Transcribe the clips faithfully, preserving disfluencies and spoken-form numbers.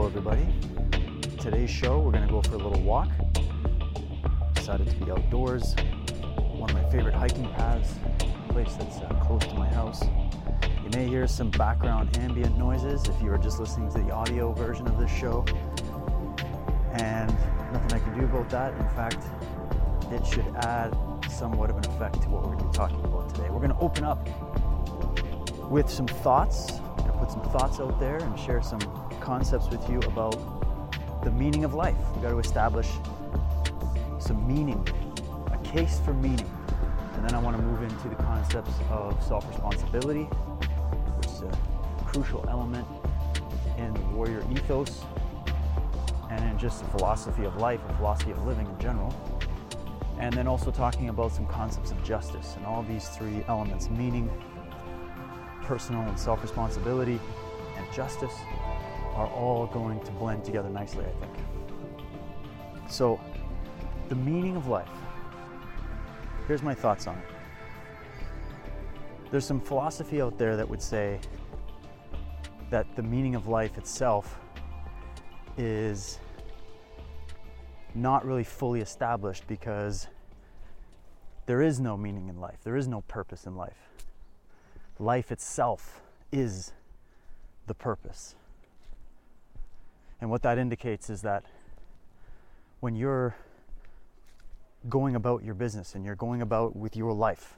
everybody. Today's show, we're going to go for a little walk. Decided to be outdoors. One of my favorite hiking paths, a place that's uh, close to my house. You may hear some background ambient noises if you are just listening to the audio version of this show. And nothing I can do about that. In fact, it should add somewhat of an effect to what we're going to be talking about today. We're going to open up with some thoughts. I'm going to put some thoughts out there and share some concepts with you about the meaning of life. We've got to establish some meaning, a case for meaning. And then I want to move into the concepts of self-responsibility, which is a crucial element in the warrior ethos and in just the philosophy of life, a philosophy of living in general. And then also talking about some concepts of justice, and all these three elements, meaning, personal and self-responsibility, and justice, are all going to blend together nicely, I think. So, the meaning of life. Here's my thoughts on it. There's some philosophy out there that would say that the meaning of life itself is not really fully established because there is no meaning in life. There is no purpose in life. Life itself is the purpose. And what that indicates is that when you're going about your business and you're going about with your life,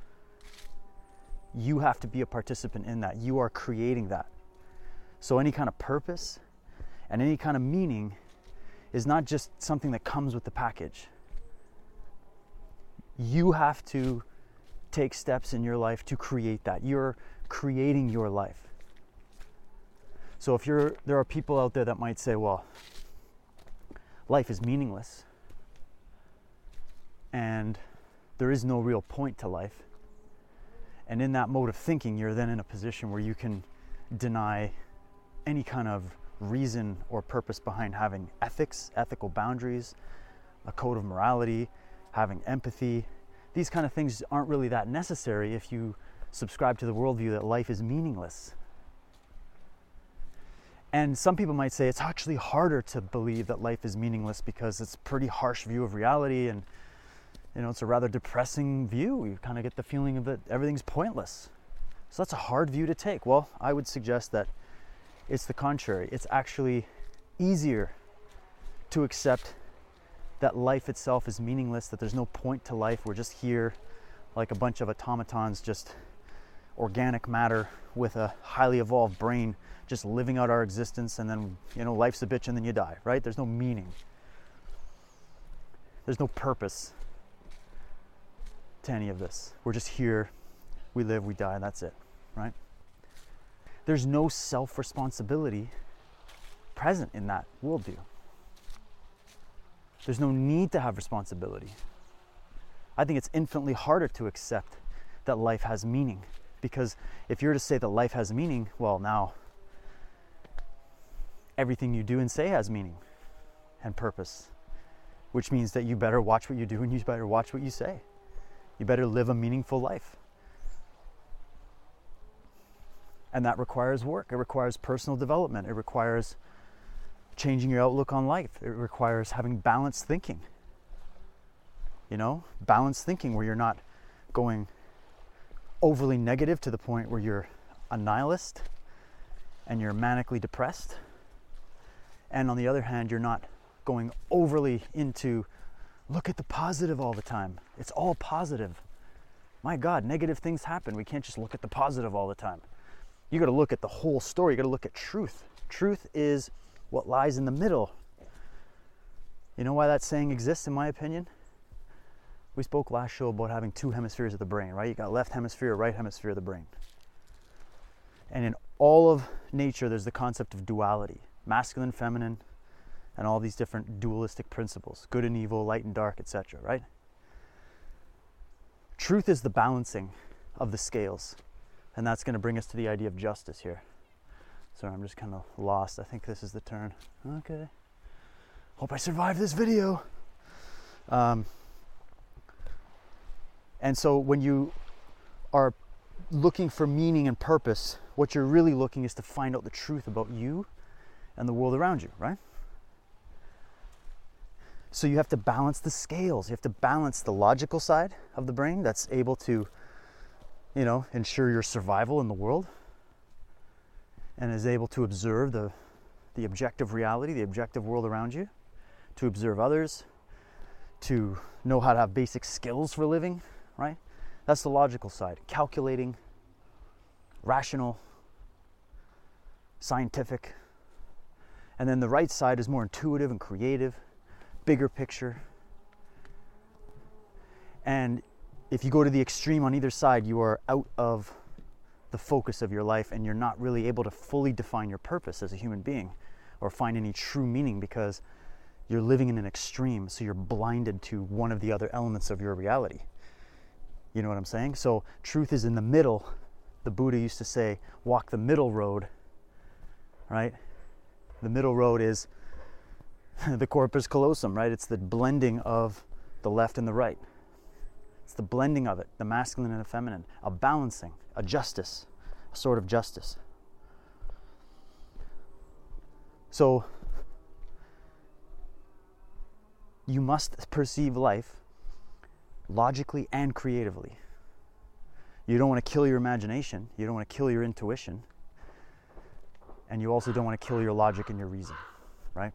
you have to be a participant in that. You are creating that. So any kind of purpose and any kind of meaning is not just something that comes with the package. You have to take steps in your life to create that. You're creating your life. So if you're, there are people out there that might say, well, life is meaningless and there is no real point to life. And in that mode of thinking, you're then in a position where you can deny any kind of reason or purpose behind having ethics, ethical boundaries, a code of morality, having empathy. These kind of things aren't really that necessary if you subscribe to the worldview that life is meaningless. And some people might say it's actually harder to believe that life is meaningless because it's a pretty harsh view of reality, and you know, it's a rather depressing view. You kind of get the feeling of that everything's pointless. So that's a hard view to take. Well, I would suggest that it's the contrary. It's actually easier to accept that life itself is meaningless, that there's no point to life. We're just here like a bunch of automatons, just organic matter with a highly evolved brain, just living out our existence, and then, you know, life's a bitch and then you die, right? There's no meaning. There's no purpose to any of this. We're just here, we live, we die, and that's it, right? There's no self-responsibility present in that worldview. There's no need to have responsibility. I think it's infinitely harder to accept that life has meaning, because if you're to say that life has meaning, well, now everything you do and say has meaning and purpose, which means that you better watch what you do and you better watch what you say. You better live a meaningful life. And that requires work. It requires personal development. It requires changing your outlook on life. It requires having balanced thinking. You know, balanced thinking where you're not going overly negative to the point where you're a nihilist and you're manically depressed. And on the other hand, you're not going overly into look at the positive all the time. It's all positive. My God, negative things happen. We can't just look at the positive all the time. You got to look at the whole story. You got to look at truth. Truth is what lies in the middle. You know why that saying exists, in my opinion? We spoke last show about having two hemispheres of the brain, right? You got left hemisphere, right hemisphere of the brain. And in all of nature, there's the concept of duality, masculine, feminine, and all these different dualistic principles, good and evil, light and dark, et cetera, right? Truth is the balancing of the scales. And that's going to bring us to the idea of justice here. Sorry, I'm just kind of lost. I think this is the turn. Okay. Hope I survive this video. Um, and so when you are looking for meaning and purpose, what you're really looking is to find out the truth about you and the world around you, right? So you have to balance the scales. You have to balance the logical side of the brain that's able to, you know, ensure your survival in the world and is able to observe the, the objective reality, the objective world around you, to observe others, to know how to have basic skills for living, right? That's the logical side. Calculating, rational, scientific. And then the right side is more intuitive and creative, bigger picture. And if you go to the extreme on either side, you are out of the focus of your life and you're not really able to fully define your purpose as a human being or find any true meaning because you're living in an extreme, so you're blinded to one of the other elements of your reality. You know what I'm saying? So truth is in the middle. The Buddha used to say, walk the middle road, right? The middle road is the corpus callosum, right? It's the blending of the left and the right. It's the blending of it, the masculine and the feminine, a balancing, a justice, a sort of justice. So you must perceive life logically and creatively. You don't want to kill your imagination. You don't want to kill your intuition. And you also don't want to kill your logic and your reason, right?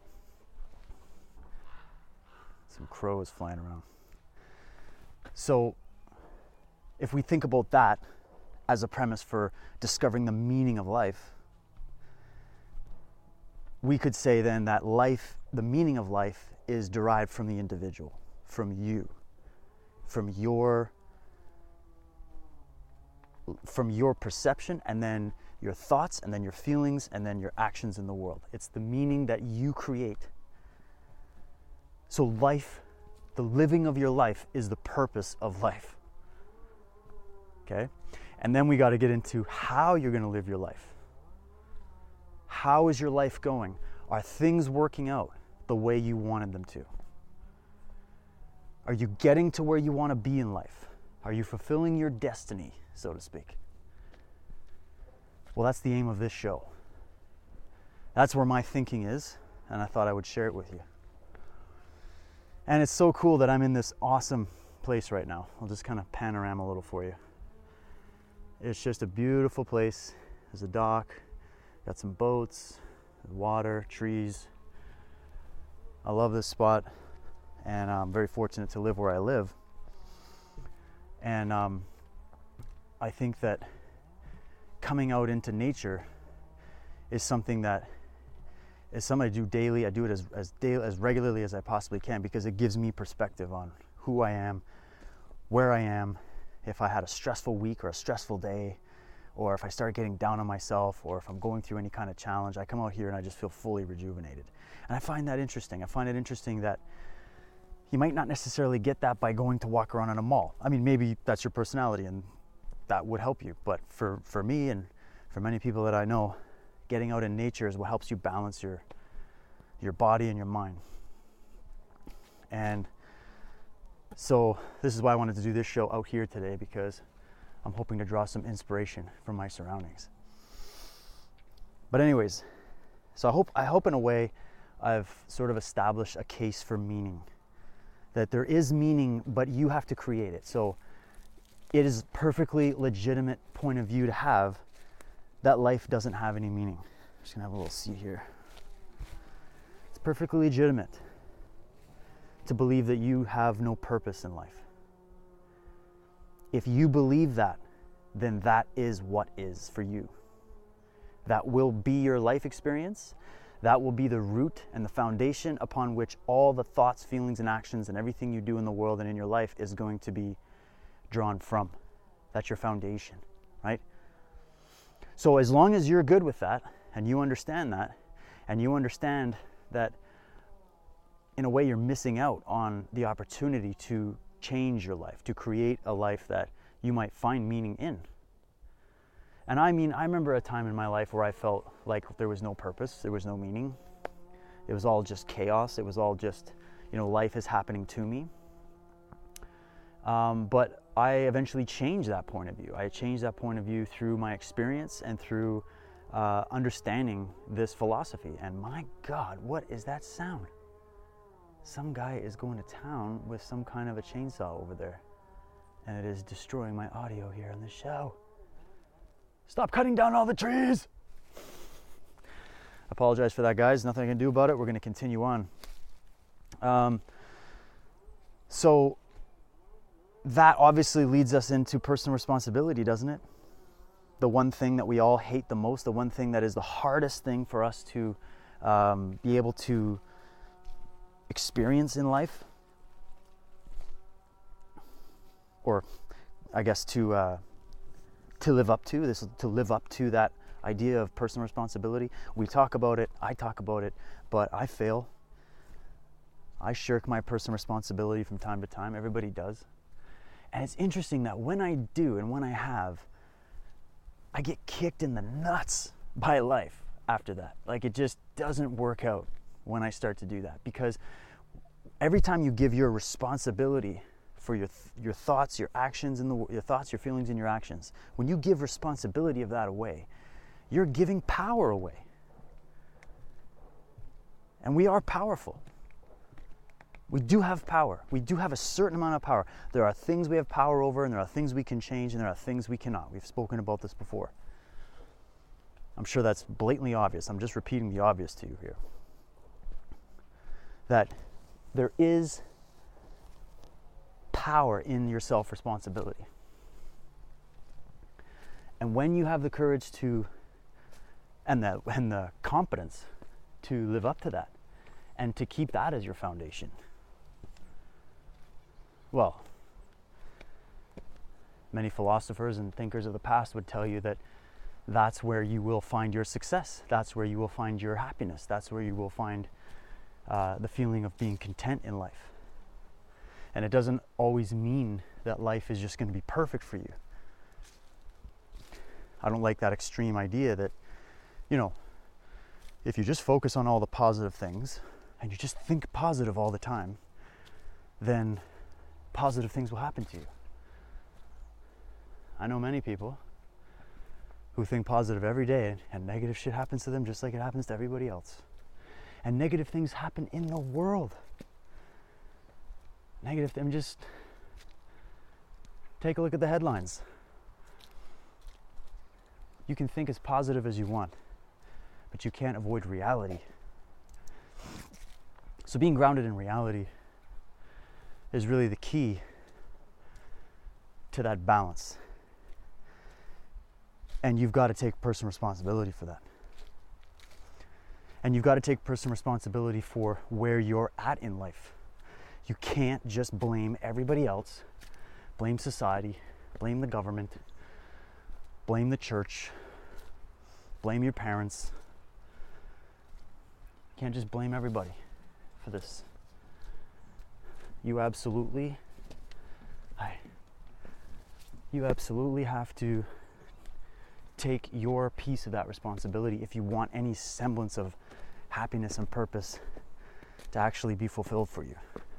Some crows flying around. So if we think about that as a premise for discovering the meaning of life, we could say then that life, the meaning of life, is derived from the individual, from you, from your from your perception, and then your thoughts, and then your feelings, and then your actions in the world. It's the meaning that you create. So life, the living of your life, is the purpose of life. Okay? And then we got to get into how you're going to live your life. How is your life going? Are things working out the way you wanted them to? Are you getting to where you want to be in life? Are you fulfilling your destiny, so to speak? Well, that's the aim of this show. That's where my thinking is, and I thought I would share it with you. And it's so cool that I'm in this awesome place right now. I'll just kind of panorama a little for you. It's just a beautiful place. There's a dock, got some boats, water, trees. I love this spot, and I'm very fortunate to live where I live. And um, I think that coming out into nature is something that is something I do daily. I do it as as daily, as regularly as I possibly can, because it gives me perspective on who I am, where I am, if I had a stressful week or a stressful day, or if I start getting down on myself, or if I'm going through any kind of challenge. I come out here and I just feel fully rejuvenated. And I find that interesting. I find it interesting that you might not necessarily get that by going to walk around in a mall. I mean, maybe that's your personality and that would help you. But for, for me and for many people that I know, getting out in nature is what helps you balance your your body and your mind. And so this is why I wanted to do this show out here today, because I'm hoping to draw some inspiration from my surroundings. But anyways, so I hope I hope in a way I've sort of established a case for meaning. That there is meaning, but you have to create it. So it is a perfectly legitimate point of view to have that life doesn't have any meaning. I'm just gonna have a little seat here. It's perfectly legitimate to believe that you have no purpose in life. If you believe that, then that is what is for you. That will be your life experience. That will be the root and the foundation upon which all the thoughts, feelings, and actions and everything you do in the world and in your life is going to be drawn from. That's your foundation, right? So as long as you're good with that, and you understand that, and you understand that in a way you're missing out on the opportunity to change your life, to create a life that you might find meaning in. And I mean, I remember a time in my life where I felt like there was no purpose, there was no meaning. It was all just chaos. It was all just, you know, life is happening to me. Um, but I eventually changed that point of view. I changed that point of view through my experience and through uh, understanding this philosophy. And my God, what is that sound? Some guy is going to town with some kind of a chainsaw over there, and it is destroying my audio here on the show. Stop cutting down all the trees! Apologize for that, guys. Nothing I can do about it. We're going to continue on. Um, so that obviously leads us into personal responsibility, doesn't it? The one thing that we all hate the most, the one thing that is the hardest thing for us to um, be able to experience in life, or I guess to uh, to live up to this, to live up to that idea of personal responsibility. We talk about it, I talk about it, but I fail. I shirk my personal responsibility from time to time. Everybody does. And it's interesting that when I do and when I have, I get kicked in the nuts by life after that. Like, it just doesn't work out when I start to do that, because every time you give your responsibility for your th- your thoughts, your actions, and the your thoughts, your feelings, and your actions, when you give responsibility of that away, you're giving power away. And we are powerful. We do have power. We do have a certain amount of power. There are things we have power over, and there are things we can change, and there are things we cannot. We've spoken about this before. I'm sure that's blatantly obvious. I'm just repeating the obvious to you here. That there is power in your self-responsibility. And when you have the courage to, and the, and the competence to live up to that, and to keep that as your foundation, well, many philosophers and thinkers of the past would tell you that that's where you will find your success. That's where you will find your happiness. That's where you will find uh, the feeling of being content in life. And it doesn't always mean that life is just going to be perfect for you. I don't like that extreme idea that, you know, if you just focus on all the positive things and you just think positive all the time, then positive things will happen to you. I know many people who think positive every day, and negative shit happens to them just like it happens to everybody else. And negative things happen in the world. Negative, I mean, just take a look at the headlines. You can think as positive as you want, but you can't avoid reality. So being grounded in reality is really the key to that balance. And you've got to take personal responsibility for that. And you've got to take personal responsibility for where you're at in life. You can't just blame everybody else, blame society, blame the government, blame the church, blame your parents. You can't just blame everybody for this. You absolutely, I, you absolutely have to take your piece of that responsibility if you want any semblance of happiness and purpose to actually be fulfilled for you.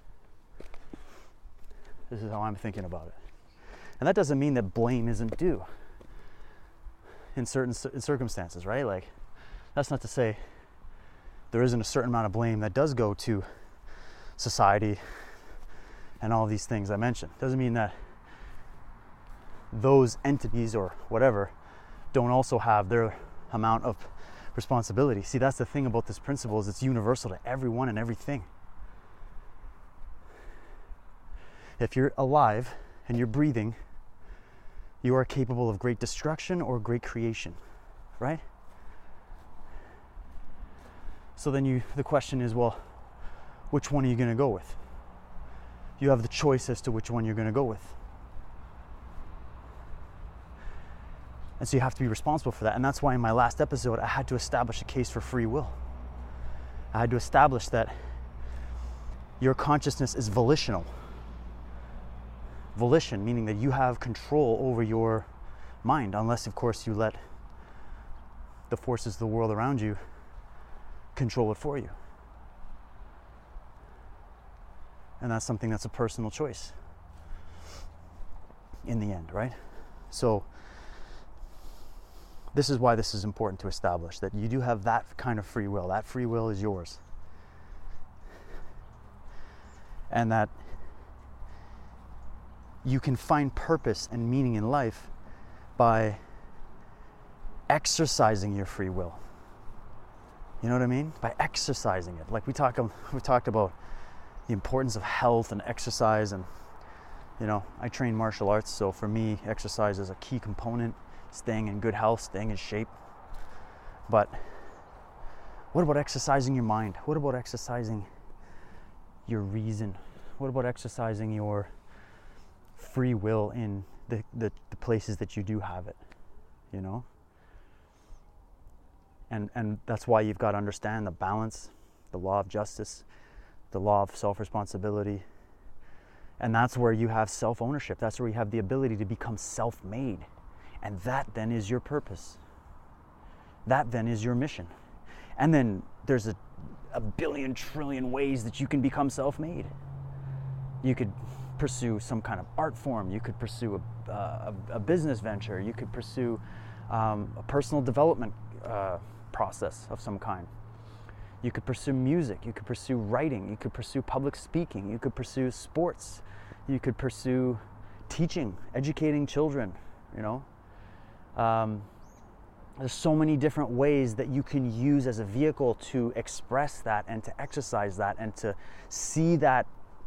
This is how I'm thinking about it. And that doesn't mean that blame isn't due in certain circumstances, right? Like, that's not to say there isn't a certain amount of blame that does go to society and all these things I mentioned. Doesn't mean that those entities or whatever don't also have their amount of responsibility. See, that's the thing about this principle, is it's universal to everyone and everything. If you're alive and you're breathing, you are capable of great destruction or great creation, right? So then you, the question is, well, which one are you going to go with? You have the choice as to which one you're going to go with. And so you have to be responsible for that. And that's why in my last episode, I had to establish a case for free will. I had to establish that your consciousness is volitional. Volition, meaning that you have control over your mind, unless, of course, you let the forces of the world around you control it for you. And that's something that's a personal choice in the end, right? So this is why this is important to establish, that you do have that kind of free will. That free will is yours. And that you can find purpose and meaning in life by exercising your free will. You know what I mean? By exercising it. Like we talk, we talked about the importance of health and exercise, and you know, I train martial arts, so for me, exercise is a key component, staying in good health, staying in shape. But what about exercising your mind? What about exercising your reason? What about exercising your free will in the, the, the places that you do have it, you know? And and that's why you've got to understand the balance, the law of justice, the law of self-responsibility. And that's where you have self-ownership. That's where you have the ability to become self-made. And that then is your purpose. That then is your mission. And then there's a, a billion trillion ways that you can become self-made. You could pursue some kind of art form. You could pursue a, a, a business venture. You could pursue um, a personal development uh, process of some kind. You could pursue music. You could pursue writing. You could pursue public speaking. You could pursue sports. You could pursue teaching, educating children, you know. Um, there's so many different ways that you can use as a vehicle to express that and to exercise that and to see that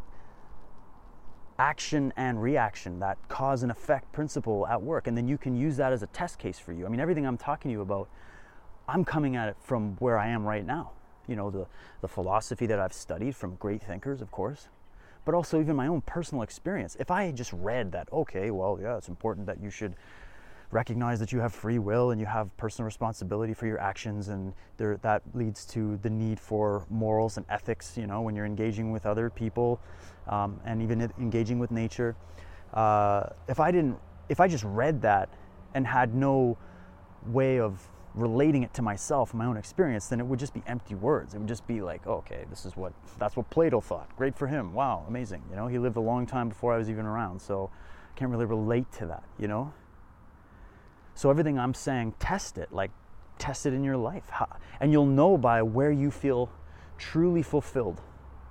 action and reaction, that cause and effect principle at work. And then you can use that as a test case for you. I mean, everything I'm talking to you about, I'm coming at it from where I am right now. You know, the, the philosophy that I've studied from great thinkers, of course, but also even my own personal experience. If I had just read that, okay, well, yeah, it's important that you should recognize that you have free will and you have personal responsibility for your actions, and there, that leads to the need for morals and ethics, you know, when you're engaging with other people um, and even engaging with nature. Uh, if I didn't, if I just read that and had no way of relating it to myself, my own experience, then it would just be empty words. It would just be like, oh, okay, this is what, that's what Plato thought. Great for him. Wow, amazing. You know, he lived a long time before I was even around, so I can't really relate to that, you know? So everything I'm saying, test it, like test it in your life. How, and you'll know by where you feel truly fulfilled,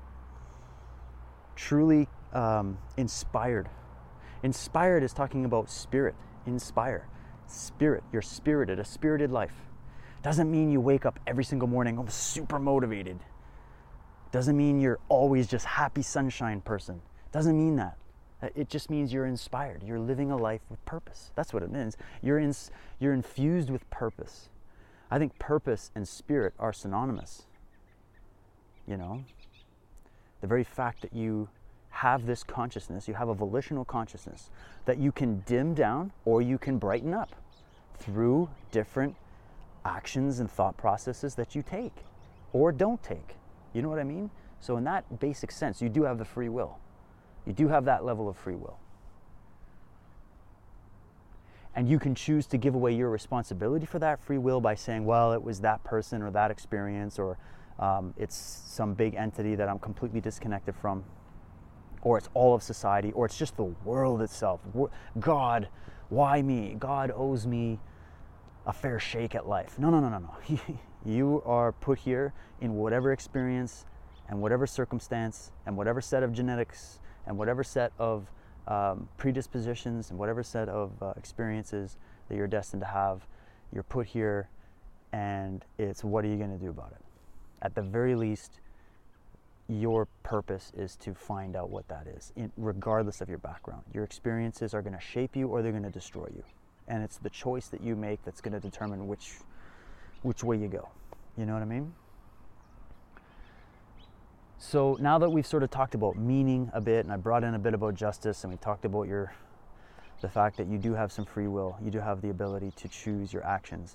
truly um, inspired. Inspired is talking about spirit, inspire. Spirit, you're spirited, a spirited life. Doesn't mean you wake up every single morning, I'm super motivated. Doesn't mean you're always just happy sunshine person. Doesn't mean that. It just means you're inspired. You're living a life with purpose. That's what it means. You're in, you're infused with purpose. I think purpose and spirit are synonymous. You know, the very fact that you have this consciousness, you have a volitional consciousness that you can dim down or you can brighten up through different actions and thought processes that you take or don't take. You know what I mean? So in that basic sense, you do have the free will. You do have that level of free will. And you can choose to give away your responsibility for that free will by saying, well, it was that person or that experience, or um, it's some big entity that I'm completely disconnected from, or it's all of society, or it's just the world itself. God, why me? God owes me a fair shake at life. No, no, no, no, no. You are put here in whatever experience and whatever circumstance and whatever set of genetics and whatever set of um, predispositions and whatever set of uh, experiences that you're destined to have. You're put here, and it's what are you going to do about it? At the very least, your purpose is to find out what that is, in, regardless of your background. Your experiences are going to shape you or they're going to destroy you. And it's the choice that you make that's going to determine which which way you go. You know what I mean? So now that we've sort of talked about meaning a bit, and I brought in a bit about justice, and we talked about your the fact that you do have some free will, you do have the ability to choose your actions.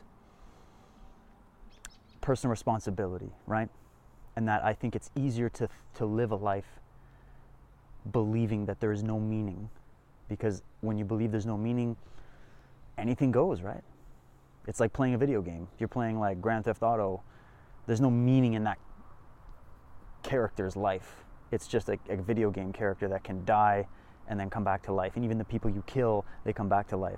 Personal responsibility, right? And that I think it's easier to to live a life believing that there is no meaning, because when you believe there's no meaning, anything goes, right? It's like playing a video game. You're playing like Grand Theft Auto. There's no meaning in that character's life. It's just a, a video game character that can die and then come back to life. And even the people you kill, they come back to life.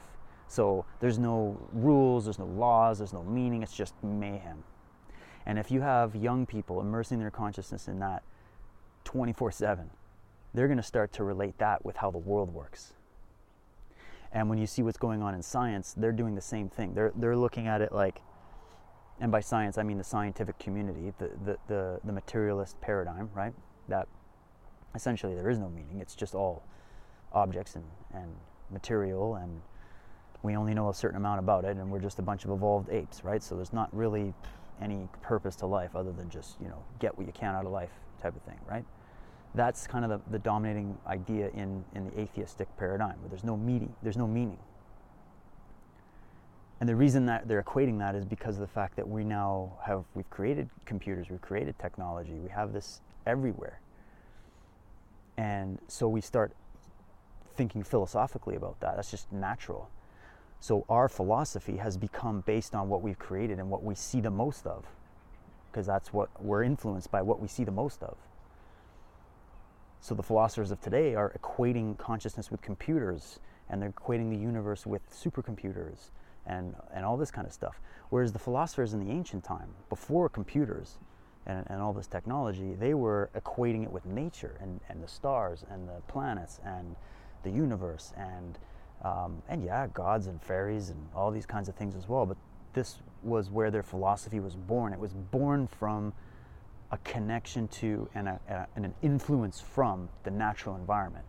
So there's no rules, there's no laws, there's no meaning, it's just mayhem. And if you have young people immersing their consciousness in that twenty-four seven, they're going to start to relate that with how the world works. And when you see what's going on in science, they're doing the same thing. They're they're looking at it like, and by science I mean the scientific community, the the the, the materialist paradigm, right? That essentially there is no meaning. It's just all objects and, and material, and we only know a certain amount about it, and we're just a bunch of evolved apes, right? So there's not really any purpose to life other than just, you know, get what you can out of life type of thing, right? That's kind of the, the dominating idea in, in the atheistic paradigm, where there's no meaning, there's no meaning. And the reason that they're equating that is because of the fact that we now have, we've created computers, we've created technology, we have this everywhere. And so we start thinking philosophically about that. That's just natural. So our philosophy has become based on what we've created and what we see the most of, because that's what we're influenced by, what we see the most of. So the philosophers of today are equating consciousness with computers, and they're equating the universe with supercomputers and, and all this kind of stuff. Whereas the philosophers in the ancient time, before computers and, and all this technology, they were equating it with nature and, and the stars and the planets and the universe and um, and yeah, gods and fairies and all these kinds of things as well. But this was where their philosophy was born. It was born from a connection to and, a, a, and an influence from the natural environment,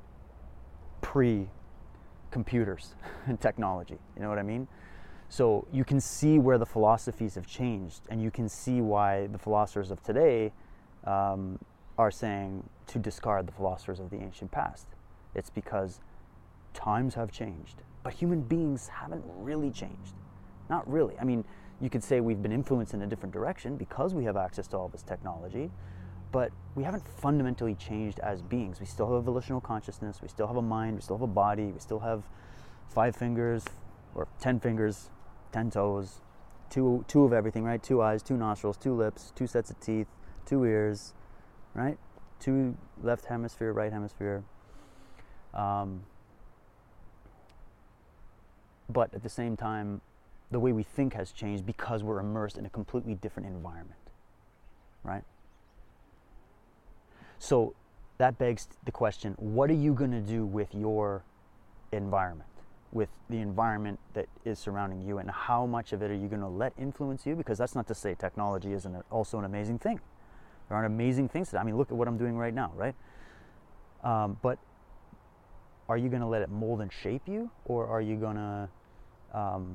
pre-computers and technology. You know what I mean? So you can see where the philosophies have changed, and you can see why the philosophers of today um, are saying to discard the philosophers of the ancient past. It's because times have changed, but human beings haven't really changed. Not really. I mean, you could say we've been influenced in a different direction because we have access to all this technology, but we haven't fundamentally changed as beings. We still have a volitional consciousness, we still have a mind, we still have a body, we still have five fingers or ten fingers, ten toes, two two of everything, right? Two eyes, two nostrils, two lips, two sets of teeth, two ears, right? Two left hemisphere, right hemisphere. Um, but at the same time, the way we think has changed because we're immersed in a completely different environment, right? So that begs the question, what are you going to do with your environment, with the environment that is surrounding you, and how much of it are you going to let influence you? Because that's not to say technology isn't also an amazing thing. There aren't amazing things. I mean, look at what I'm doing right now, right? Um, but are you going to let it mold and shape you, or are you going to um,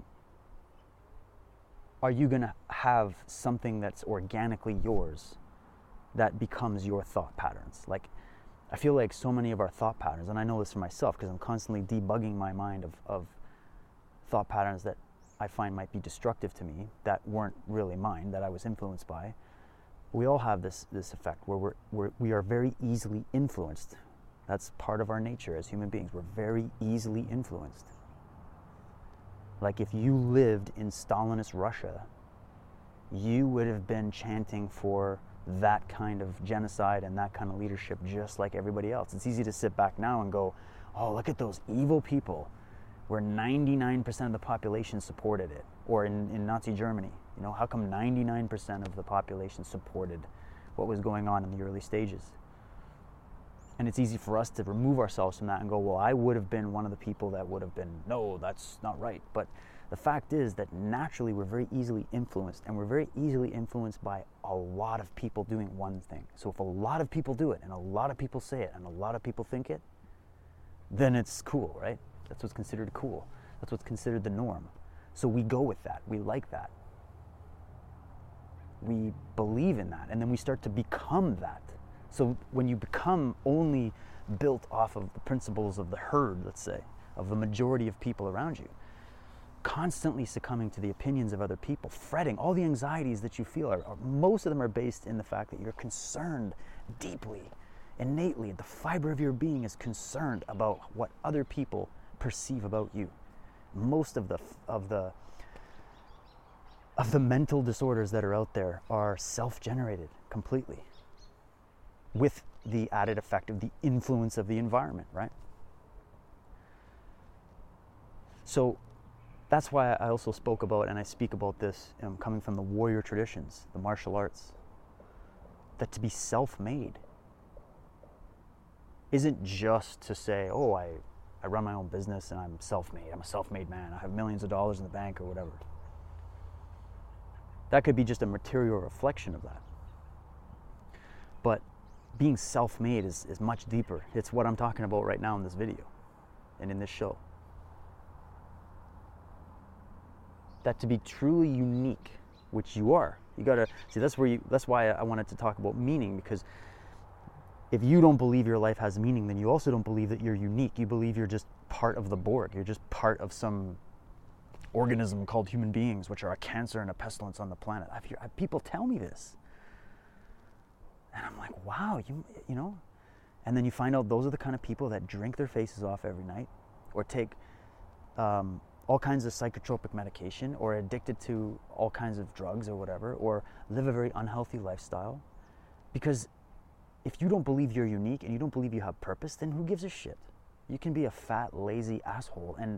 are you going to have something that's organically yours that becomes your thought patterns? Like, I feel like so many of our thought patterns, and I know this for myself because I'm constantly debugging my mind of, of thought patterns that I find might be destructive to me, that weren't really mine, that I was influenced by. We all have this this effect where we're, we're, we are very easily influenced. That's part of our nature as human beings. We're very easily influenced. Like if you lived in Stalinist Russia, you would have been chanting for that kind of genocide and that kind of leadership just like everybody else. It's easy to sit back now and go, oh, look at those evil people, where ninety-nine percent of the population supported it. Or in, in Nazi Germany, you know, how come ninety-nine percent of the population supported what was going on in the early stages? And it's easy for us to remove ourselves from that and go, well, I would have been one of the people that would have been, no, that's not right. But the fact is that naturally we're very easily influenced, and we're very easily influenced by a lot of people doing one thing. So if a lot of people do it, and a lot of people say it, and a lot of people think it, then it's cool, right? That's what's considered cool. That's what's considered the norm. So we go with that. We like that. We believe in that, and then we start to become that. So when you become only built off of the principles of the herd, let's say, of the majority of people around you, constantly succumbing to the opinions of other people, fretting, all the anxieties that you feel, are, are most of them are based in the fact that you're concerned deeply, innately, the fiber of your being is concerned about what other people perceive about you. Most of the of the of the mental disorders that are out there are self-generated completely, with the added effect of the influence of the environment, right? So That's why I also spoke about, and I speak about this um, coming from the warrior traditions, the martial arts, that to be self-made isn't just to say, oh, I, I run my own business and I'm self-made. I'm a self-made man. I have millions of dollars in the bank or whatever. That could be just a material reflection of that. But being self-made is, is much deeper. It's what I'm talking about right now in this video and in this show. That to be truly unique, which you are, you gotta see. That's where you. That's why I wanted to talk about meaning, because if you don't believe your life has meaning, then you also don't believe that you're unique. You believe you're just part of the Borg. You're just part of some organism called human beings, which are a cancer and a pestilence on the planet. I've heard people tell me this, and I'm like, wow, you you know. And then you find out those are the kind of people that drink their faces off every night, or take um, all kinds of psychotropic medication, or addicted to all kinds of drugs or whatever, or live a very unhealthy lifestyle. Because if you don't believe you're unique and you don't believe you have purpose, then who gives a shit? You can be a fat, lazy asshole, and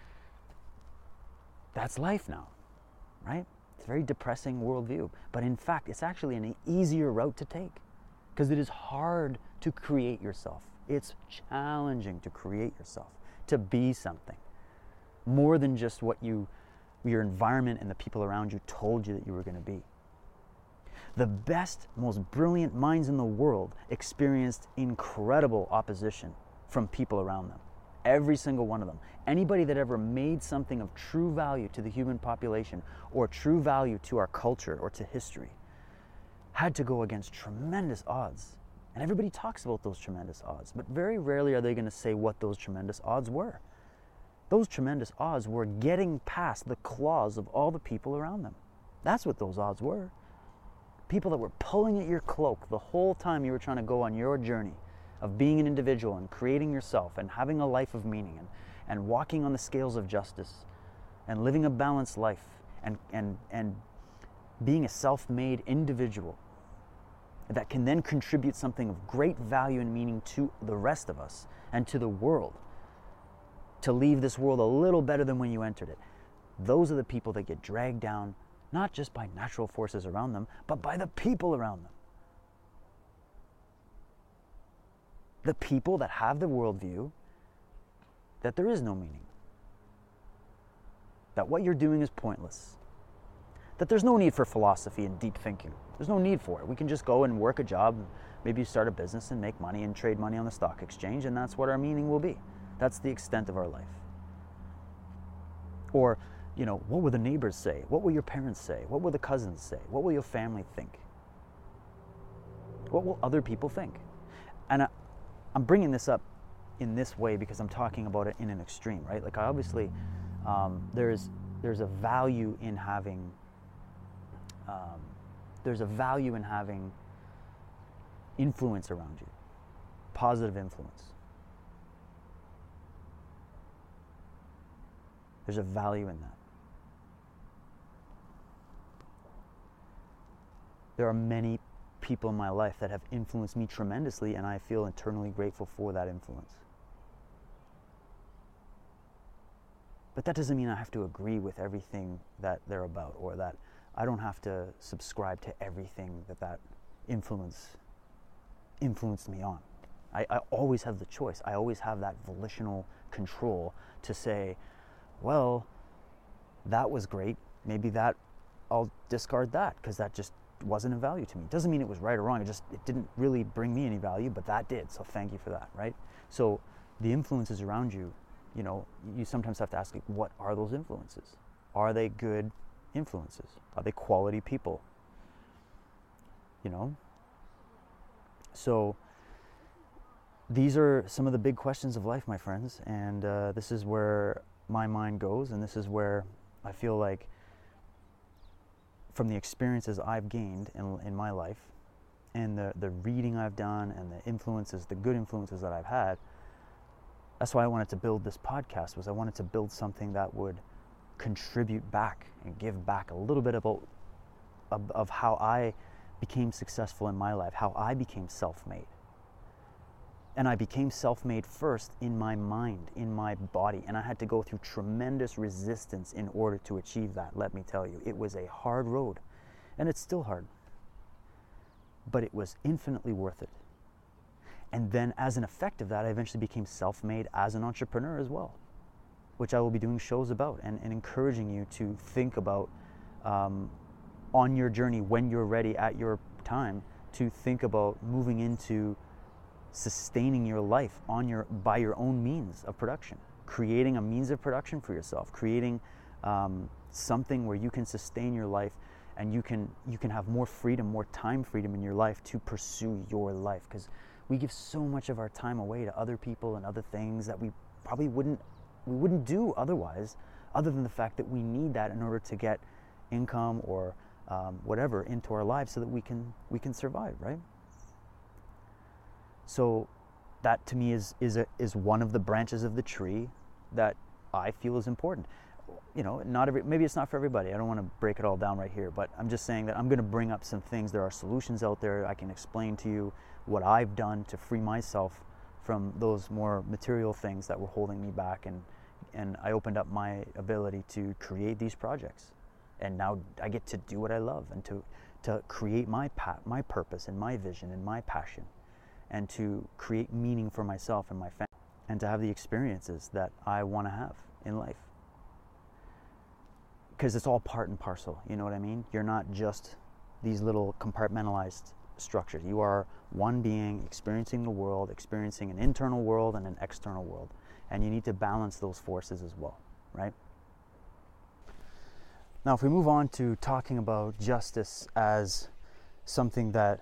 that's life now, right? It's a very depressing worldview. But in fact, it's actually an easier route to take, because it is hard to create yourself. It's challenging to create yourself, to be something more than just what you, your environment and the people around you told you that you were going to be. The best, most brilliant minds in the world experienced incredible opposition from people around them. Every single one of them. Anybody that ever made something of true value to the human population, or true value to our culture or to history, had to go against tremendous odds. And everybody talks about those tremendous odds, but very rarely are they going to say what those tremendous odds were. Those tremendous odds were getting past the claws of all the people around them. That's what those odds were. People that were pulling at your cloak the whole time you were trying to go on your journey of being an individual and creating yourself and having a life of meaning, and, and walking on the scales of justice and living a balanced life, and, and, and being a self-made individual that can then contribute something of great value and meaning to the rest of us and to the world, to leave this world a little better than when you entered it. Those are the people that get dragged down, not just by natural forces around them, but by the people around them. The people that have the worldview that there is no meaning, that what you're doing is pointless, that there's no need for philosophy and deep thinking. There's no need for it. We can just go and work a job, maybe start a business and make money and trade money on the stock exchange, and that's what our meaning will be. That's the extent of our life. Or, you know, what will the neighbors say? What will your parents say? What will the cousins say? What will your family think? What will other people think? And I, I'm bringing this up in this way because I'm talking about it in an extreme, right? Like, I obviously, um, there's there's a value in having, um, there's a value in having influence around you, positive influence. There's a value in that. There are many people in my life that have influenced me tremendously, and I feel eternally grateful for that influence. But that doesn't mean I have to agree with everything that they're about, or that I don't have to subscribe to everything that that influence influenced me on. I, I always have the choice. I always have that volitional control to say, well, that was great. Maybe that, I'll discard that because that just wasn't of value to me. It doesn't mean it was right or wrong. It just, it didn't really bring me any value, but that did. So thank you for that, right? So the influences around you, you know, you sometimes have to ask, like, what are those influences? Are they good influences? Are they quality people? You know? So these are some of the big questions of life, my friends, and uh, this is where my mind goes, and this is where I feel like, from the experiences I've gained in, in my life, and the, the reading I've done, and the influences, the good influences that I've had, that's why I wanted to build this podcast, was I wanted to build something that would contribute back and give back a little bit about of, of how I became successful in my life, how I became self-made. And I became self-made first in my mind, in my body. And I had to go through tremendous resistance in order to achieve that, let me tell you. It was a hard road, and it's still hard. But it was infinitely worth it. And then as an effect of that, I eventually became self-made as an entrepreneur as well, which I will be doing shows about and, and encouraging you to think about um, on your journey, when you're ready at your time, to think about moving into sustaining your life on your by your own means of production, creating a means of production for yourself, creating um, something where you can sustain your life and you can you can have more freedom, more time freedom in your life to pursue your life. Because we give so much of our time away to other people and other things that we probably wouldn't we wouldn't do otherwise, other than the fact that we need that in order to get income or um, whatever into our lives so that we can we can survive, right? So that to me is is a, is one of the branches of the tree that I feel is important. You know, not every maybe it's not for everybody. I don't want to break it all down right here, but I'm just saying that I'm going to bring up some things. There are solutions out there. I can explain to you what I've done to free myself from those more material things that were holding me back, and and I opened up my ability to create these projects. And now I get to do what I love and to to create my pa- my purpose and my vision and my passion, and to create meaning for myself and my family, and to have the experiences that I want to have in life. Because it's all part and parcel, you know what I mean? You're not just these little compartmentalized structures. You are one being experiencing the world, experiencing an internal world and an external world. And you need to balance those forces as well, right? Now, if we move on to talking about justice as something that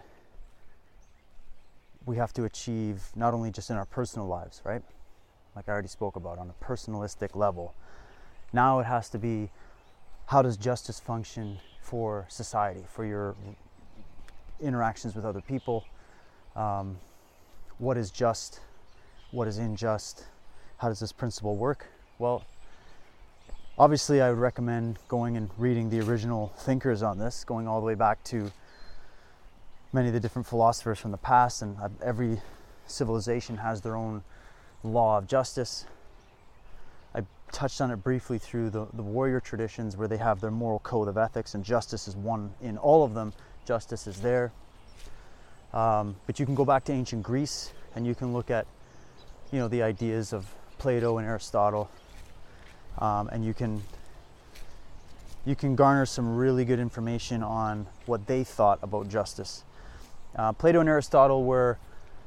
we have to achieve not only just in our personal lives, right? Like I already spoke about, on a personalistic level. Now it has to be, how does justice function for society, for your interactions with other people? Um, what is just? What is unjust? How does this principle work? Well, obviously I would recommend going and reading the original thinkers on this, going all the way back to many of the different philosophers from the past, and every civilization has their own law of justice. I touched on it briefly through the, the warrior traditions, where they have their moral code of ethics, and justice is one in all of them. Justice is there. Um, but you can go back to ancient Greece and you can look at, you know, the ideas of Plato and Aristotle, um, and you can you can garner some really good information on what they thought about justice. Uh, Plato and Aristotle were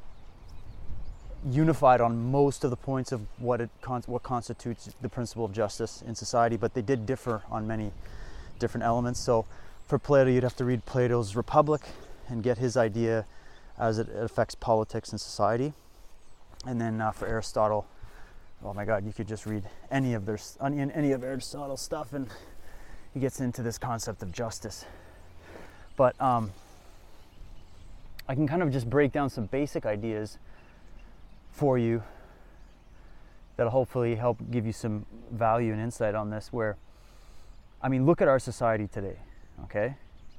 unified on most of the points of what it con- what constitutes the principle of justice in society, but they did differ on many different elements. So for Plato, you'd have to read Plato's Republic and get his idea as it affects politics and society. And then uh, for Aristotle, oh my God, you could just read any of their any of Aristotle's stuff, and he gets into this concept of justice. But um, I can kind of just break down some basic ideas for you that'll hopefully help give you some value and insight on this. Where, I mean, look at our society today, okay?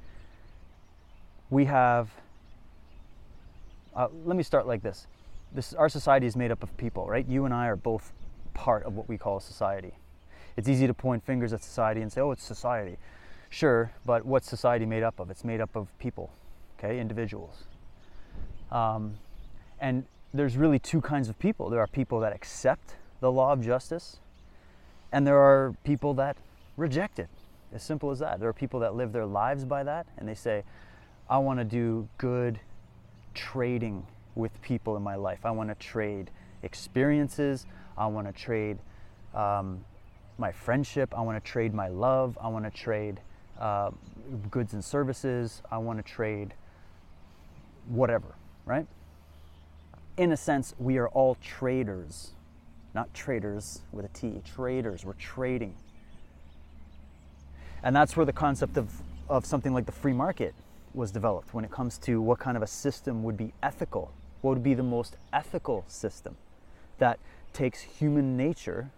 We have, uh, let me start like this. This, our society is made up of people, right? You and I are both part of what we call society. It's easy to point fingers at society and say, oh, it's society. Sure, but what's society made up of? It's made up of people, okay, individuals. Um, and there's really two kinds of people. There are people that accept the law of justice, and there are people that reject it. As simple as that. There are people that live their lives by that, and they say, I want to do good trading with people in my life. I want to trade experiences. I want to trade um, my friendship. I want to trade my love. I want to trade uh, goods and services. I want to trade whatever, right? In a sense, we are all traders, not traders with a T, traders. We're trading. And that's where the concept of, of something like the free market was developed, when it comes to what kind of a system would be ethical. What would be the most ethical system that takes human nature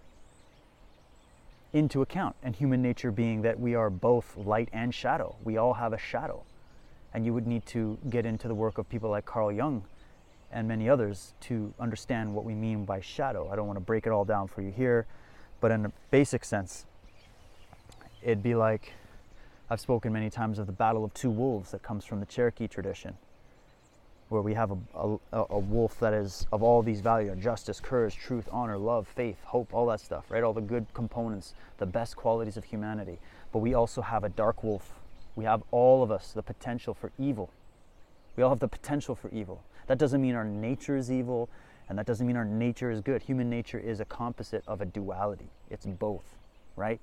into account? And human nature being that we are both light and shadow. We all have a shadow. And you would need to get into the work of people like Carl Jung and many others to understand what we mean by shadow. I don't want to break it all down for you here, but in a basic sense, it'd be like, I've spoken many times of the battle of two wolves that comes from the Cherokee tradition, where we have a, a, a wolf that is of all these values: justice, courage, truth, honor, love, faith, hope, all that stuff, right? All the good components, the best qualities of humanity. But we also have a dark wolf. We have, all of us, the potential for evil. We all have the potential for evil. That doesn't mean our nature is evil, and that doesn't mean our nature is good. Human nature is a composite of a duality. It's both, right?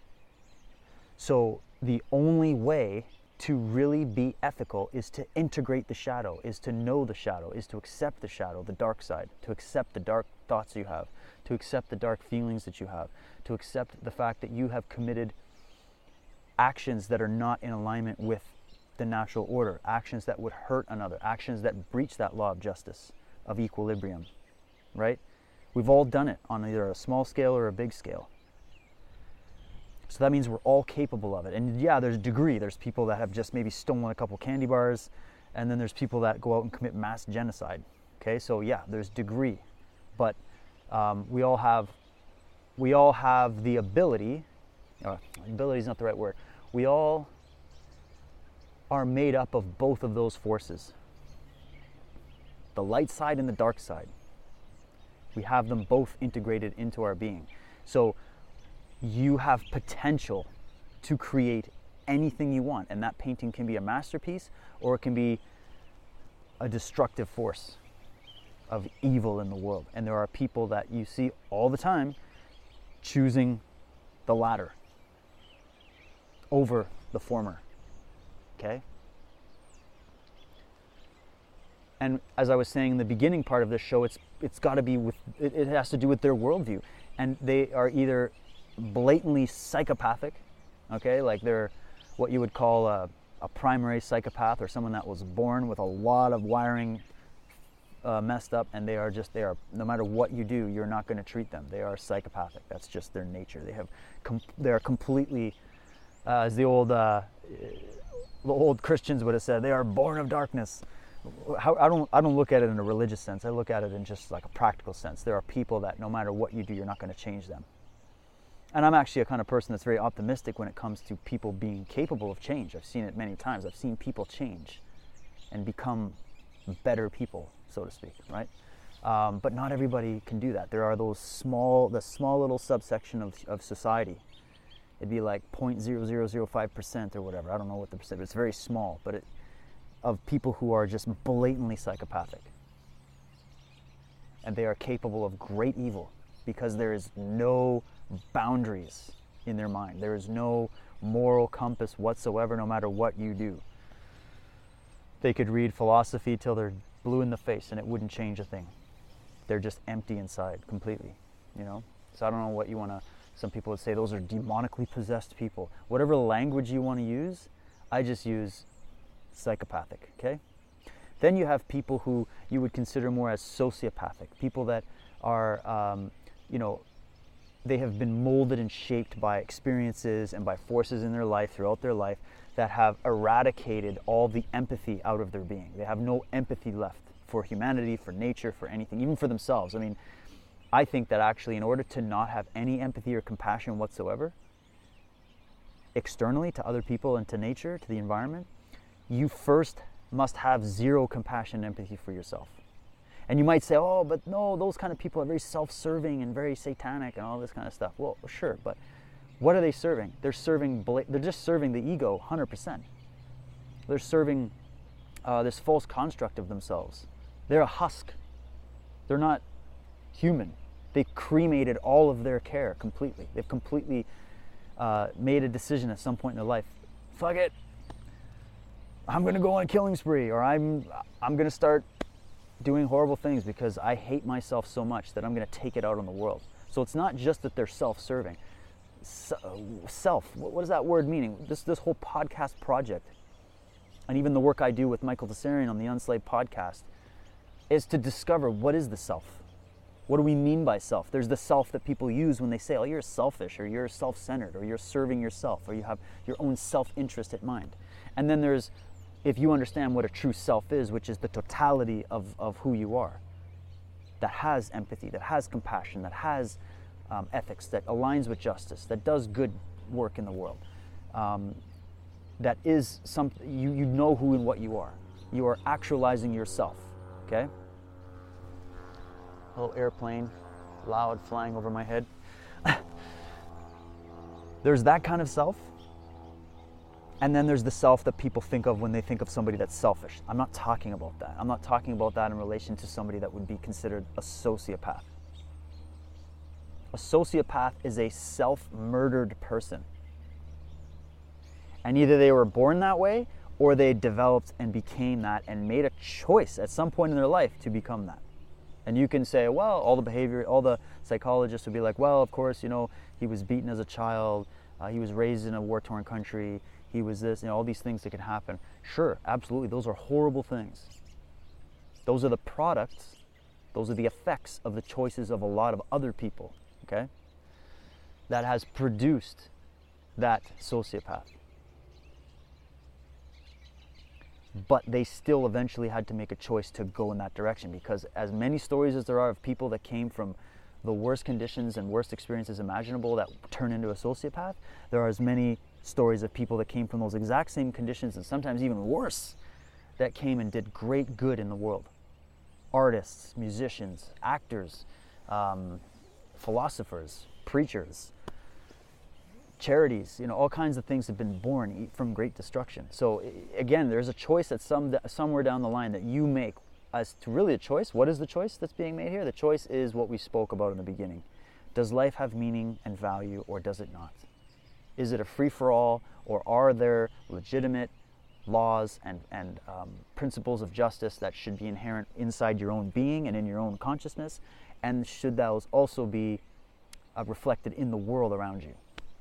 So the only way to really be ethical is to integrate the shadow, is to know the shadow, is to accept the shadow, the dark side, to accept the dark thoughts you have, to accept the dark feelings that you have, to accept the fact that you have committed actions that are not in alignment with the natural order, actions that would hurt another, actions that breach that law of justice, of equilibrium, right? We've all done it on either a small scale or a big scale. So that means we're all capable of it. And yeah, there's a degree. There's people that have just maybe stolen a couple candy bars, and then there's people that go out and commit mass genocide. Okay, so yeah, there's degree, but um, we all have, we all have the ability. Uh, ability is not the right word. We all are made up of both of those forces, the light side and the dark side. We have them both integrated into our being. So you have potential to create anything you want, and that painting can be a masterpiece, or it can be a destructive force of evil in the world. And there are people that you see all the time choosing the latter over the former. Okay? And as I was saying in the beginning part of this show, it's it's got to be with, it, it has to do with their worldview. And they are either blatantly psychopathic, okay, like they're what you would call a, a primary psychopath, or someone that was born with a lot of wiring uh, messed up, and they are just, they are, no matter what you do, you're not going to treat them. They are psychopathic. That's just their nature. They have, com- they are completely, uh, as the old, uh, the old Christians would have said, they are born of darkness. How, I don't, I don't look at it in a religious sense. I look at it in just like a practical sense. There are people that no matter what you do, you're not going to change them. And I'm actually a kind of person that's very optimistic when it comes to people being capable of change. I've seen it many times. I've seen people change and become better people, so to speak, right? Um, but not everybody can do that. There are those small, the small little subsection of, of society. It'd be like zero point zero zero zero five percent or whatever. I don't know what the percent, but it's very small. But it, of people who are just blatantly psychopathic. And they are capable of great evil because there is no boundaries in their mind. There is no moral compass whatsoever, no matter what you do. They could read philosophy till they're blue in the face and it wouldn't change a thing. They're just empty inside completely, you know? So I don't know what you want to, some people would say those are demonically possessed people. Whatever language you want to use, I just use psychopathic, okay? Then you have people who you would consider more as sociopathic, people that are, um, you know, they have been molded and shaped by experiences and by forces in their life, throughout their life, that have eradicated all the empathy out of their being. They have no empathy left for humanity, for nature, for anything, even for themselves. I mean, I think that actually in order to not have any empathy or compassion whatsoever, externally to other people and to nature, to the environment, you first must have zero compassion and empathy for yourself. And you might say, oh, but no, those kind of people are very self-serving and very satanic and all this kind of stuff. Well, sure, but what are they serving? They're serving, bla- they're just serving the ego one hundred percent. They're serving uh, this false construct of themselves. They're a husk. They're not human. They cremated all of their care completely. They've completely uh, made a decision at some point in their life. Fuck it. I'm going to go on a killing spree, or I'm I'm going to start doing horrible things because I hate myself so much that I'm going to take it out on the world. So it's not just that they're self-serving. Self, what does that word mean? This this whole podcast project, and even the work I do with Michael Tessarian on the Unslaved podcast, is to discover what is the self. What do we mean by self? There's the self that people use when they say, oh, you're selfish, or you're self-centered, or you're serving yourself, or you have your own self-interest at mind. And then there's if you understand what a true self is, which is the totality of, of who you are, that has empathy, that has compassion, that has um, ethics, that aligns with justice, that does good work in the world, um, that is something, you, you know who and what you are. You are actualizing yourself, okay? A little airplane, loud, flying over my head. There's that kind of self, and then there's the self that people think of when they think of somebody that's selfish. I'm not talking about that. I'm not talking about that in relation to somebody that would be considered a sociopath. A sociopath is a self-murdered person. And either they were born that way, or they developed and became that and made a choice at some point in their life to become that. And you can say, well, all the behavior, all the psychologists would be like, well, of course, you know, he was beaten as a child, uh, he was raised in a war-torn country, he was this, you know, all these things that could happen. Sure, absolutely, those are horrible things. Those are the products, those are the effects of the choices of a lot of other people, okay? That has produced that sociopath. But they still eventually had to make a choice to go in that direction, because as many stories as there are of people that came from the worst conditions and worst experiences imaginable that turn into a sociopath, there are as many stories of people that came from those exact same conditions and sometimes even worse that came and did great good in the world. Artists, musicians, actors, um, philosophers, preachers, charities, you know, all kinds of things have been born from great destruction. So again, there's a choice that some somewhere down the line that you make as to really a choice. What is the choice that's being made here? The choice is what we spoke about in the beginning. Does life have meaning and value, or does it not? Is it a free-for-all, or are there legitimate laws and, and um, principles of justice that should be inherent inside your own being and in your own consciousness? And should those also be uh, reflected in the world around you?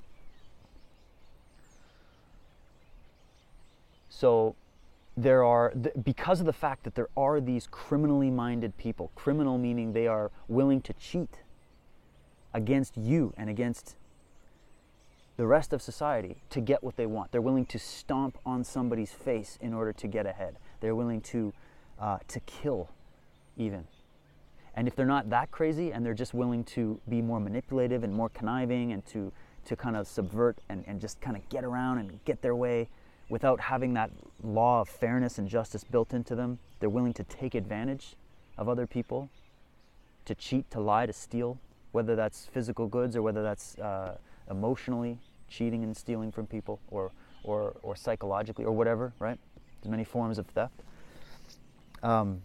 So there are, because of the fact that there are these criminally minded people, criminal meaning they are willing to cheat against you and against the rest of society to get what they want. They're willing to stomp on somebody's face in order to get ahead. They're willing to, uh, to kill even. And if they're not that crazy and they're just willing to be more manipulative and more conniving and to, to kind of subvert and, and just kind of get around and get their way, without having that law of fairness and justice built into them, they're willing to take advantage of other people, to cheat, to lie, to steal, whether that's physical goods or whether that's uh, emotionally cheating and stealing from people, or, or, or psychologically, or whatever, right? There's many forms of theft. Um,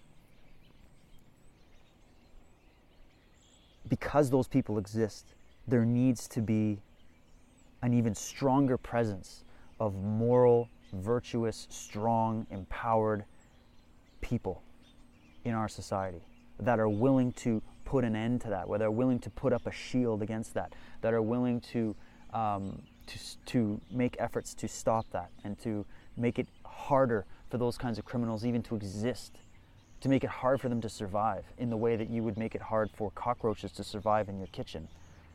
because those people exist, there needs to be an even stronger presence of moral, virtuous, strong, empowered people in our society that are willing to put an end to that, where they're willing to put up a shield against that, that are willing to, um, to, to make efforts to stop that and to make it harder for those kinds of criminals even to exist, to make it hard for them to survive in the way that you would make it hard for cockroaches to survive in your kitchen.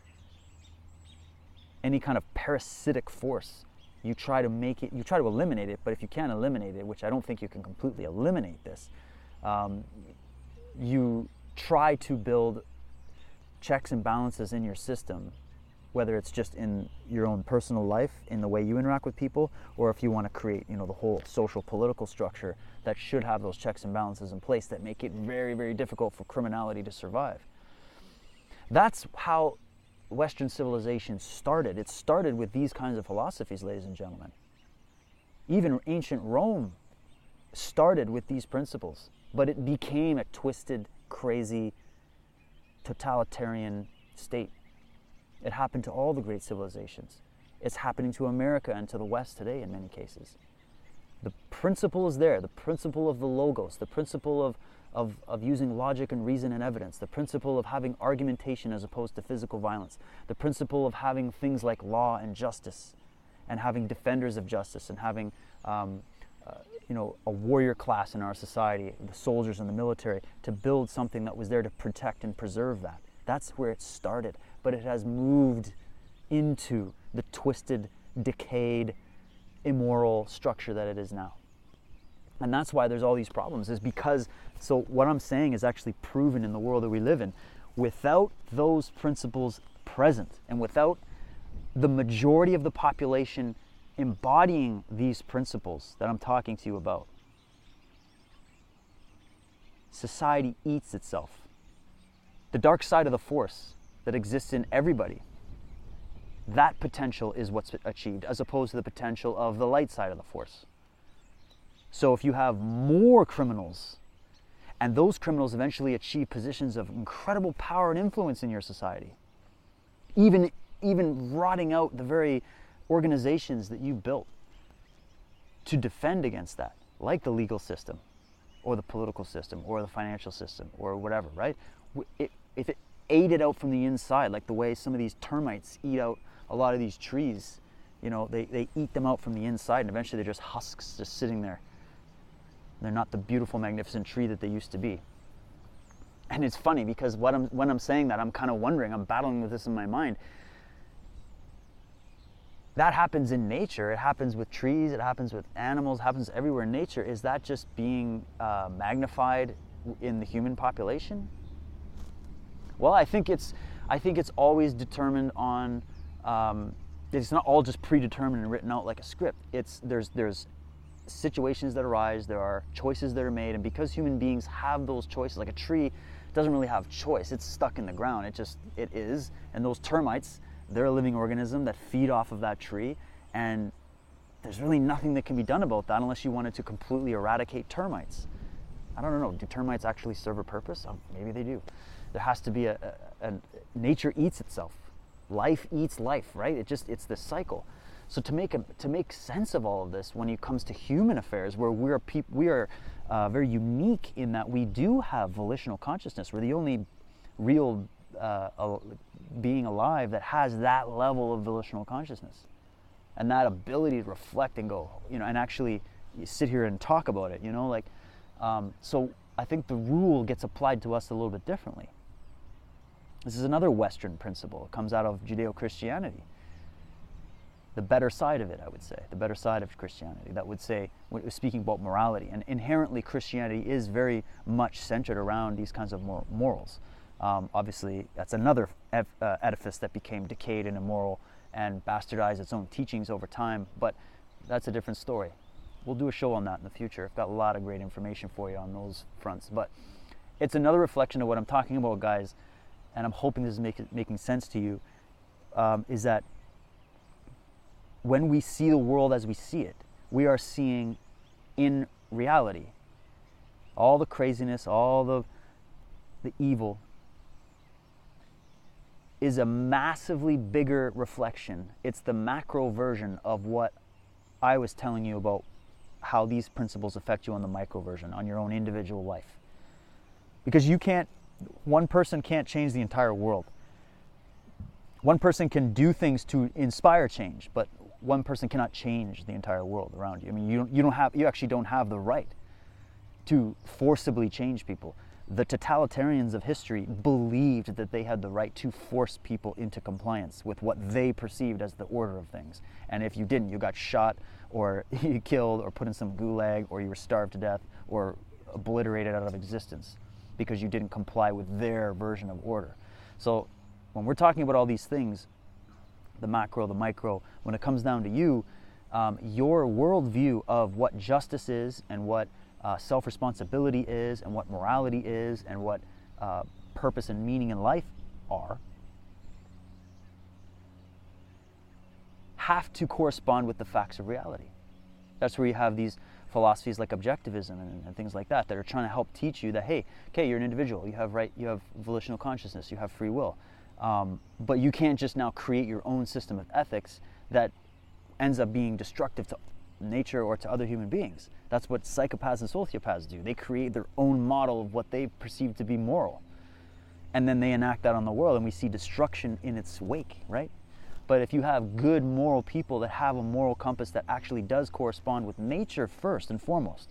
Any kind of parasitic force, you try to make it, you try to eliminate it, but if you can't eliminate it, which I don't think you can completely eliminate this, um, you try to build checks and balances in your system, whether it's just in your own personal life, in the way you interact with people, or if you want to create, you know, the whole social political structure that should have those checks and balances in place that make it very, very difficult for criminality to survive. That's how Western civilization started. It started with these kinds of philosophies, ladies and gentlemen. Even ancient Rome started with these principles, but it became a twisted, crazy, totalitarian state. It happened to all the great civilizations. It's happening to America and to the West today in many cases. The principle is there, the principle of the logos, the principle of Of, of using logic and reason and evidence, the principle of having argumentation as opposed to physical violence, the principle of having things like law and justice, and having defenders of justice, and having um, uh, you know, a warrior class in our society, the soldiers and the military, to build something that was there to protect and preserve that. That's where it started, but it has moved into the twisted, decayed, immoral structure that it is now. And that's why there's all these problems, is because, so what I'm saying is actually proven in the world that we live in. Without those principles present, and without the majority of the population embodying these principles that I'm talking to you about, society eats itself. The dark side of the force that exists in everybody, that potential is what's achieved, as opposed to the potential of the light side of the force. So if you have more criminals, and those criminals eventually achieve positions of incredible power and influence in your society, even, even rotting out the very organizations that you built to defend against that, like the legal system, or the political system, or the financial system, or whatever, right? It, if it ate it out from the inside, like the way some of these termites eat out a lot of these trees, you know, they, they eat them out from the inside, and eventually they're just husks just sitting there. They're not the beautiful, magnificent tree that they used to be. And it's funny because what I'm, when I'm saying that, I'm kind of wondering, I'm battling with this in my mind. That happens in nature. It happens with trees. It happens with animals. It happens everywhere in nature. Is that just being uh, magnified in the human population? Well, I think it's, I think it's always determined on. Um, it's not all just predetermined and written out like a script. It's there's there's situations that arise. There are choices that are made, and because human beings have those choices, like a tree doesn't really have choice. It's stuck in the ground. It just it is. And those termites, they're a living organism that feed off of that tree, and there's really nothing that can be done about that unless you wanted to completely eradicate termites. I don't know. Do termites actually serve a purpose? Oh, maybe they do. There has to be a, a, a nature eats itself. Life eats life, right? It just it's this cycle. So to make a, to make sense of all of this, when it comes to human affairs, where we're peop, we are uh, very unique in that we do have volitional consciousness. We're the only real uh, uh, being alive that has that level of volitional consciousness, and that ability to reflect and go, you know, and actually sit here and talk about it. You know, like um, so. I think the rule gets applied to us a little bit differently. This is another Western principle. It comes out of Judeo-Christianity. The better side of it, I would say, the better side of Christianity, that would say, when it was speaking about morality. And inherently, Christianity is very much centered around these kinds of mor- morals. Um, obviously, that's another ed- uh, edifice that became decayed and immoral and bastardized its own teachings over time, but that's a different story. We'll do a show on that in the future. I've got a lot of great information for you on those fronts. But it's another reflection of what I'm talking about, guys, and I'm hoping this is make, making sense to you, um, is that when we see the world as we see it, we are seeing in reality all the craziness, all the, the evil is a massively bigger reflection. It's the macro version of what I was telling you about, how these principles affect you on the micro version, on your own individual life. Because you can't, one person can't change the entire world. One person can do things to inspire change, but one person cannot change the entire world around you. I mean, you don't, you don't have, you actually don't have the right to forcibly change people. The totalitarians of history believed that they had the right to force people into compliance with what they perceived as the order of things. And if you didn't, you got shot, or you killed, or put in some gulag, or you were starved to death, or obliterated out of existence because you didn't comply with their version of order. So when we're talking about all these things, the macro, the micro, when it comes down to you, um, your worldview of what justice is and what Uh, self-responsibility is, and what morality is, and what uh, purpose and meaning in life are, have to correspond with the facts of reality. That's where you have these philosophies like objectivism and, and things like that that are trying to help teach you that, hey, okay, you're an individual, you have right, you have volitional consciousness, you have free will, um, but you can't just now create your own system of ethics that ends up being destructive to nature or to other human beings. That's what psychopaths and sociopaths do. They create their own model of what they perceive to be moral, and then they enact that on the world, and we see destruction in its wake, right? But if you have good moral people that have a moral compass that actually does correspond with nature first and foremost,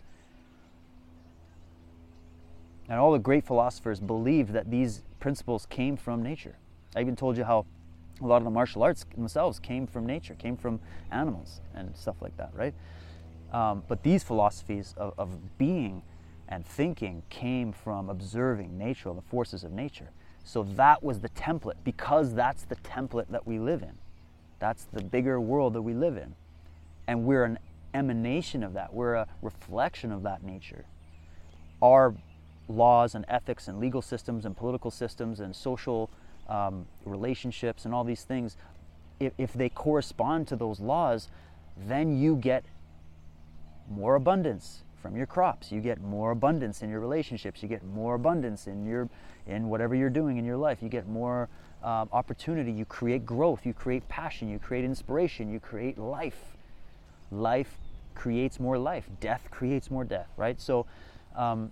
and all the great philosophers believed that these principles came from nature. I even told you how a lot of the martial arts themselves came from nature, came from animals and stuff like that, right? Um, but these philosophies of, of being and thinking came from observing nature, the forces of nature. So that was the template, because that's the template that we live in. That's the bigger world that we live in. And we're an emanation of that. We're a reflection of that nature. Our laws and ethics and legal systems and political systems and social um, relationships and all these things, if, if they correspond to those laws, then you get more abundance from your crops. You get more abundance in your relationships. You get more abundance in your in whatever you're doing in your life. You get more um, opportunity. You create growth. You create passion. You create inspiration. You create life. Life creates more life. Death creates more death, right? So um,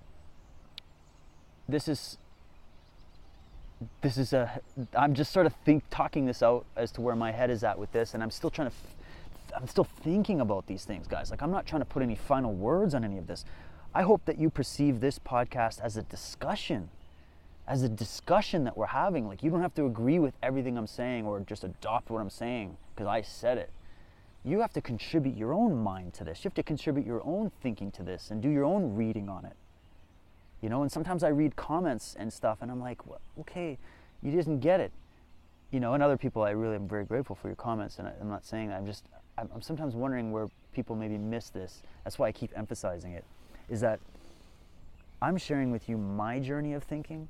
this is this is a I'm just sort of think talking this out as to where my head is at with this, and I'm still trying to I'm still thinking about these things, guys. Like, I'm not trying to put any final words on any of this. I hope that you perceive this podcast as a discussion, as a discussion that we're having. Like, you don't have to agree with everything I'm saying or just adopt what I'm saying because I said it. You have to contribute your own mind to this. You have to contribute your own thinking to this and do your own reading on it. You know, and sometimes I read comments and stuff and I'm like, well, okay, you didn't get it. You know, and other people, I really am very grateful for your comments, and I, I'm not saying that. I'm just, I'm, I'm sometimes wondering where people maybe miss this. That's why I keep emphasizing it, is that I'm sharing with you my journey of thinking,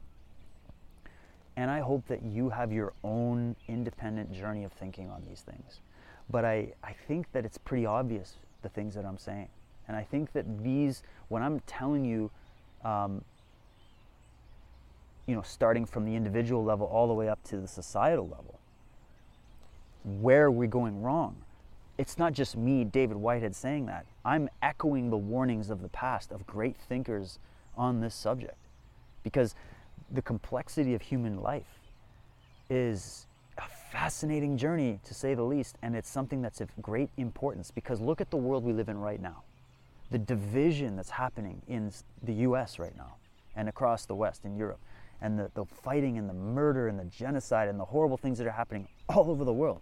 and I hope that you have your own independent journey of thinking on these things. But I, I think that it's pretty obvious, the things that I'm saying. And I think that these, when I'm telling you, um, you know, starting from the individual level all the way up to the societal level, where we're going wrong. It's not just me, David Whitehead, saying that. I'm echoing the warnings of the past of great thinkers on this subject, because the complexity of human life is a fascinating journey, to say the least, and it's something that's of great importance, because look at the world we live in right now. The division that's happening in the U S right now and across the West in Europe. And the, the fighting and the murder and the genocide and the horrible things that are happening all over the world.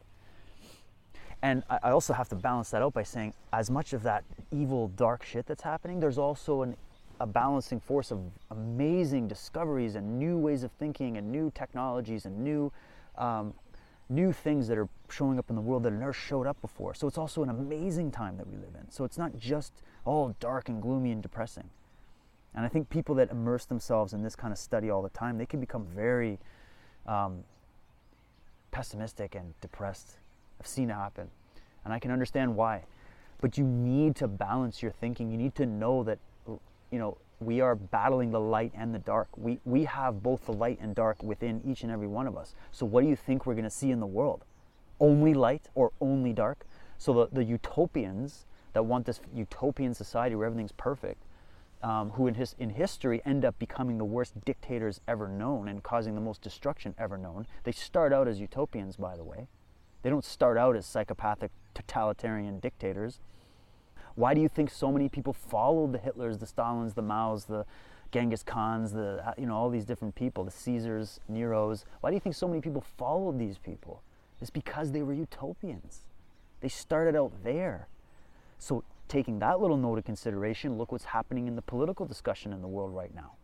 And I, I also have to balance that out by saying, as much of that evil, dark shit that's happening, there's also an, a balancing force of amazing discoveries and new ways of thinking and new technologies and new, um, new things that are showing up in the world that have never showed up before. So it's also an amazing time that we live in. So it's not just all dark and gloomy and depressing. And I think people that immerse themselves in this kind of study all the time, they can become very um, pessimistic and depressed. I've seen it happen, and I can understand why. But you need to balance your thinking. You need to know that, you know, we are battling the light and the dark. We, we have both the light and dark within each and every one of us. So what do you think we're going to see in the world? Only light or only dark? So the, the utopians that want this utopian society where everything's perfect, Um, who in, his, in history end up becoming the worst dictators ever known and causing the most destruction ever known. They start out as utopians, by the way. They don't start out as psychopathic, totalitarian dictators. Why do you think so many people followed the Hitlers, the Stalins, the Maos, the Genghis Khans, the, you know, all these different people, the Caesars, Neros? Why do you think so many people followed these people? It's because they were utopians. They started out there. So taking that little note of consideration, look what's happening in the political discussion in the world right now.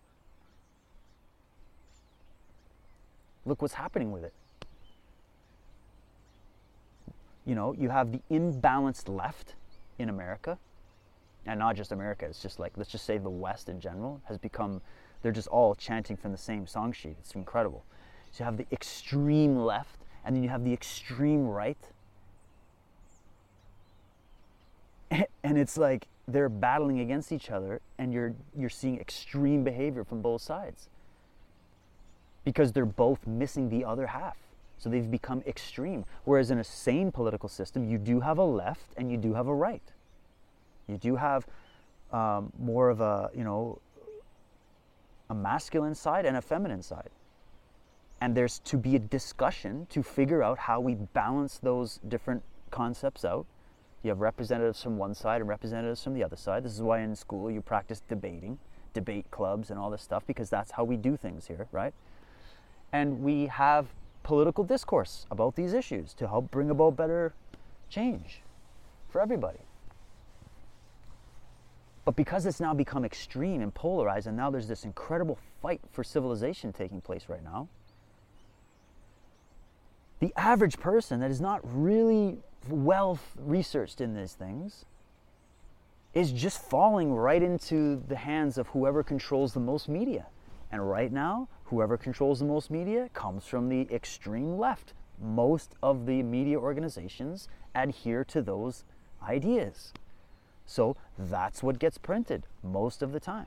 Look what's happening with it. You know, you have the imbalanced left in America, and not just America, it's just like, let's just say the West in general has become, they're just all chanting from the same song sheet. It's incredible. So you have the extreme left, and then you have the extreme right. And it's like they're battling against each other, and you're you're seeing extreme behavior from both sides because they're both missing the other half. So they've become extreme. Whereas in a sane political system, you do have a left and you do have a right. You do have um, more of a, you know, a masculine side and a feminine side. And there's to be a discussion to figure out how we balance those different concepts out. You have representatives from one side and representatives from the other side. This is why in school you practice debating, debate clubs and all this stuff, because that's how we do things here, right? And we have political discourse about these issues to help bring about better change for everybody. But because it's now become extreme and polarized, and now there's this incredible fight for civilization taking place right now, the average person that is not really well researched in these things is just falling right into the hands of whoever controls the most media. And right now, whoever controls the most media comes from the extreme left. Most of the media organizations adhere to those ideas. So that's what gets printed most of the time.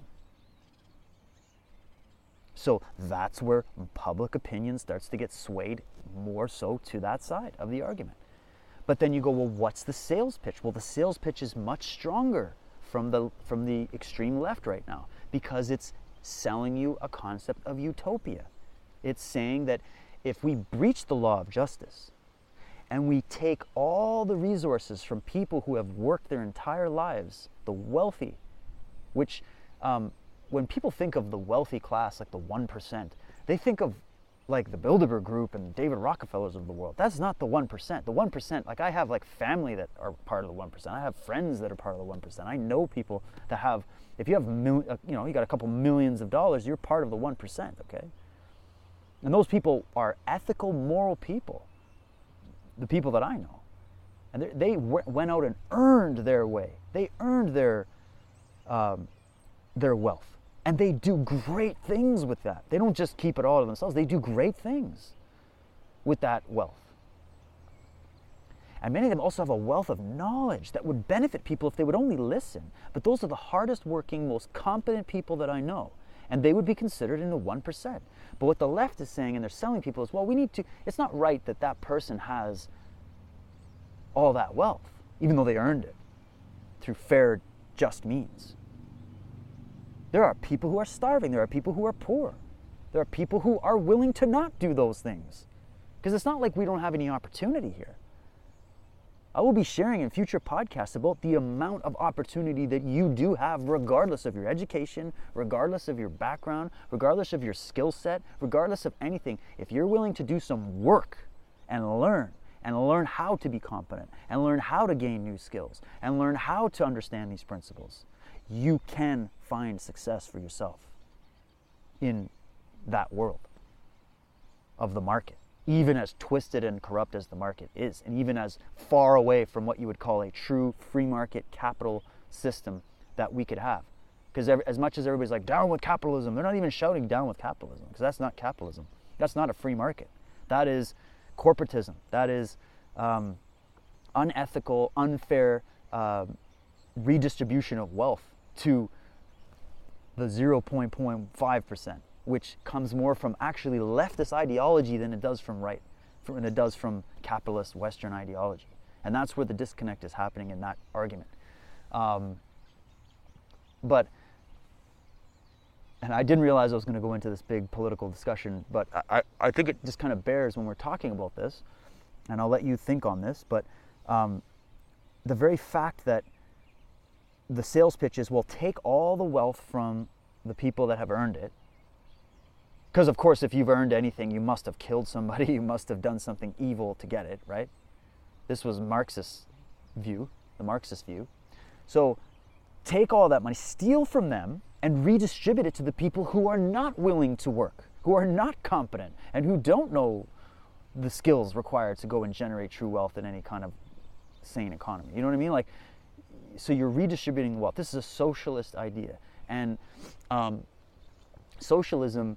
So that's where public opinion starts to get swayed more so to that side of the argument. But then you go, well, what's the sales pitch? Well, the sales pitch is much stronger from the from the extreme left right now, because it's selling you a concept of utopia. It's saying that if we breach the law of justice and we take all the resources from people who have worked their entire lives, the wealthy, which um, when people think of the wealthy class, like the one percent, they think of like the Bilderberg Group and David Rockefellers of the world. That's not the one percent. The one percent, like I have like family that are part of the one percent. I have friends that are part of the one percent. I know people that have, if you have, mil, uh, you know, you got a couple millions of dollars, you're part of the one percent, okay? And those people are ethical, moral people, the people that I know. And they, they w- went out and earned their way. They earned their, um, their wealth. And they do great things with that. They don't just keep it all to themselves. They do great things with that wealth. And many of them also have a wealth of knowledge that would benefit people if they would only listen. But those are the hardest working, most competent people that I know. And they would be considered in the one percent. But what the left is saying, and they're selling people, is, well, we need to, it's not right that that person has all that wealth, even though they earned it through fair, just means. There are people who are starving. There are people who are poor. There are people who are willing to not do those things. Because it's not like we don't have any opportunity here. I will be sharing in future podcasts about the amount of opportunity that you do have, regardless of your education, regardless of your background, regardless of your skill set, regardless of anything. If you're willing to do some work and learn, and learn how to be competent, and learn how to gain new skills, and learn how to understand these principles, you can find success for yourself in that world of the market, even as twisted and corrupt as the market is, and even as far away from what you would call a true free market capital system that we could have. Because as much as everybody's like, down with capitalism, they're not even shouting down with capitalism, because that's not capitalism. That's not a free market. That is corporatism. That is um, unethical, unfair uh, redistribution of wealth to the zero point zero five percent, which comes more from actually leftist ideology than it does from right, than it does from capitalist Western ideology. And that's where the disconnect is happening in that argument. Um, but, and I didn't realize I was going to go into this big political discussion, but I, I think it just kind of bears when we're talking about this, and I'll let you think on this, but um, the very fact that the sales pitches will take all the wealth from the people that have earned it. Because of course, if you've earned anything, you must have killed somebody, you must have done something evil to get it, right? This was Marxist view, the Marxist view. So take all that money, steal from them, and redistribute it to the people who are not willing to work, who are not competent, and who don't know the skills required to go and generate true wealth in any kind of sane economy. You know what I mean? Like, so you're redistributing wealth. This is a socialist idea. And um, socialism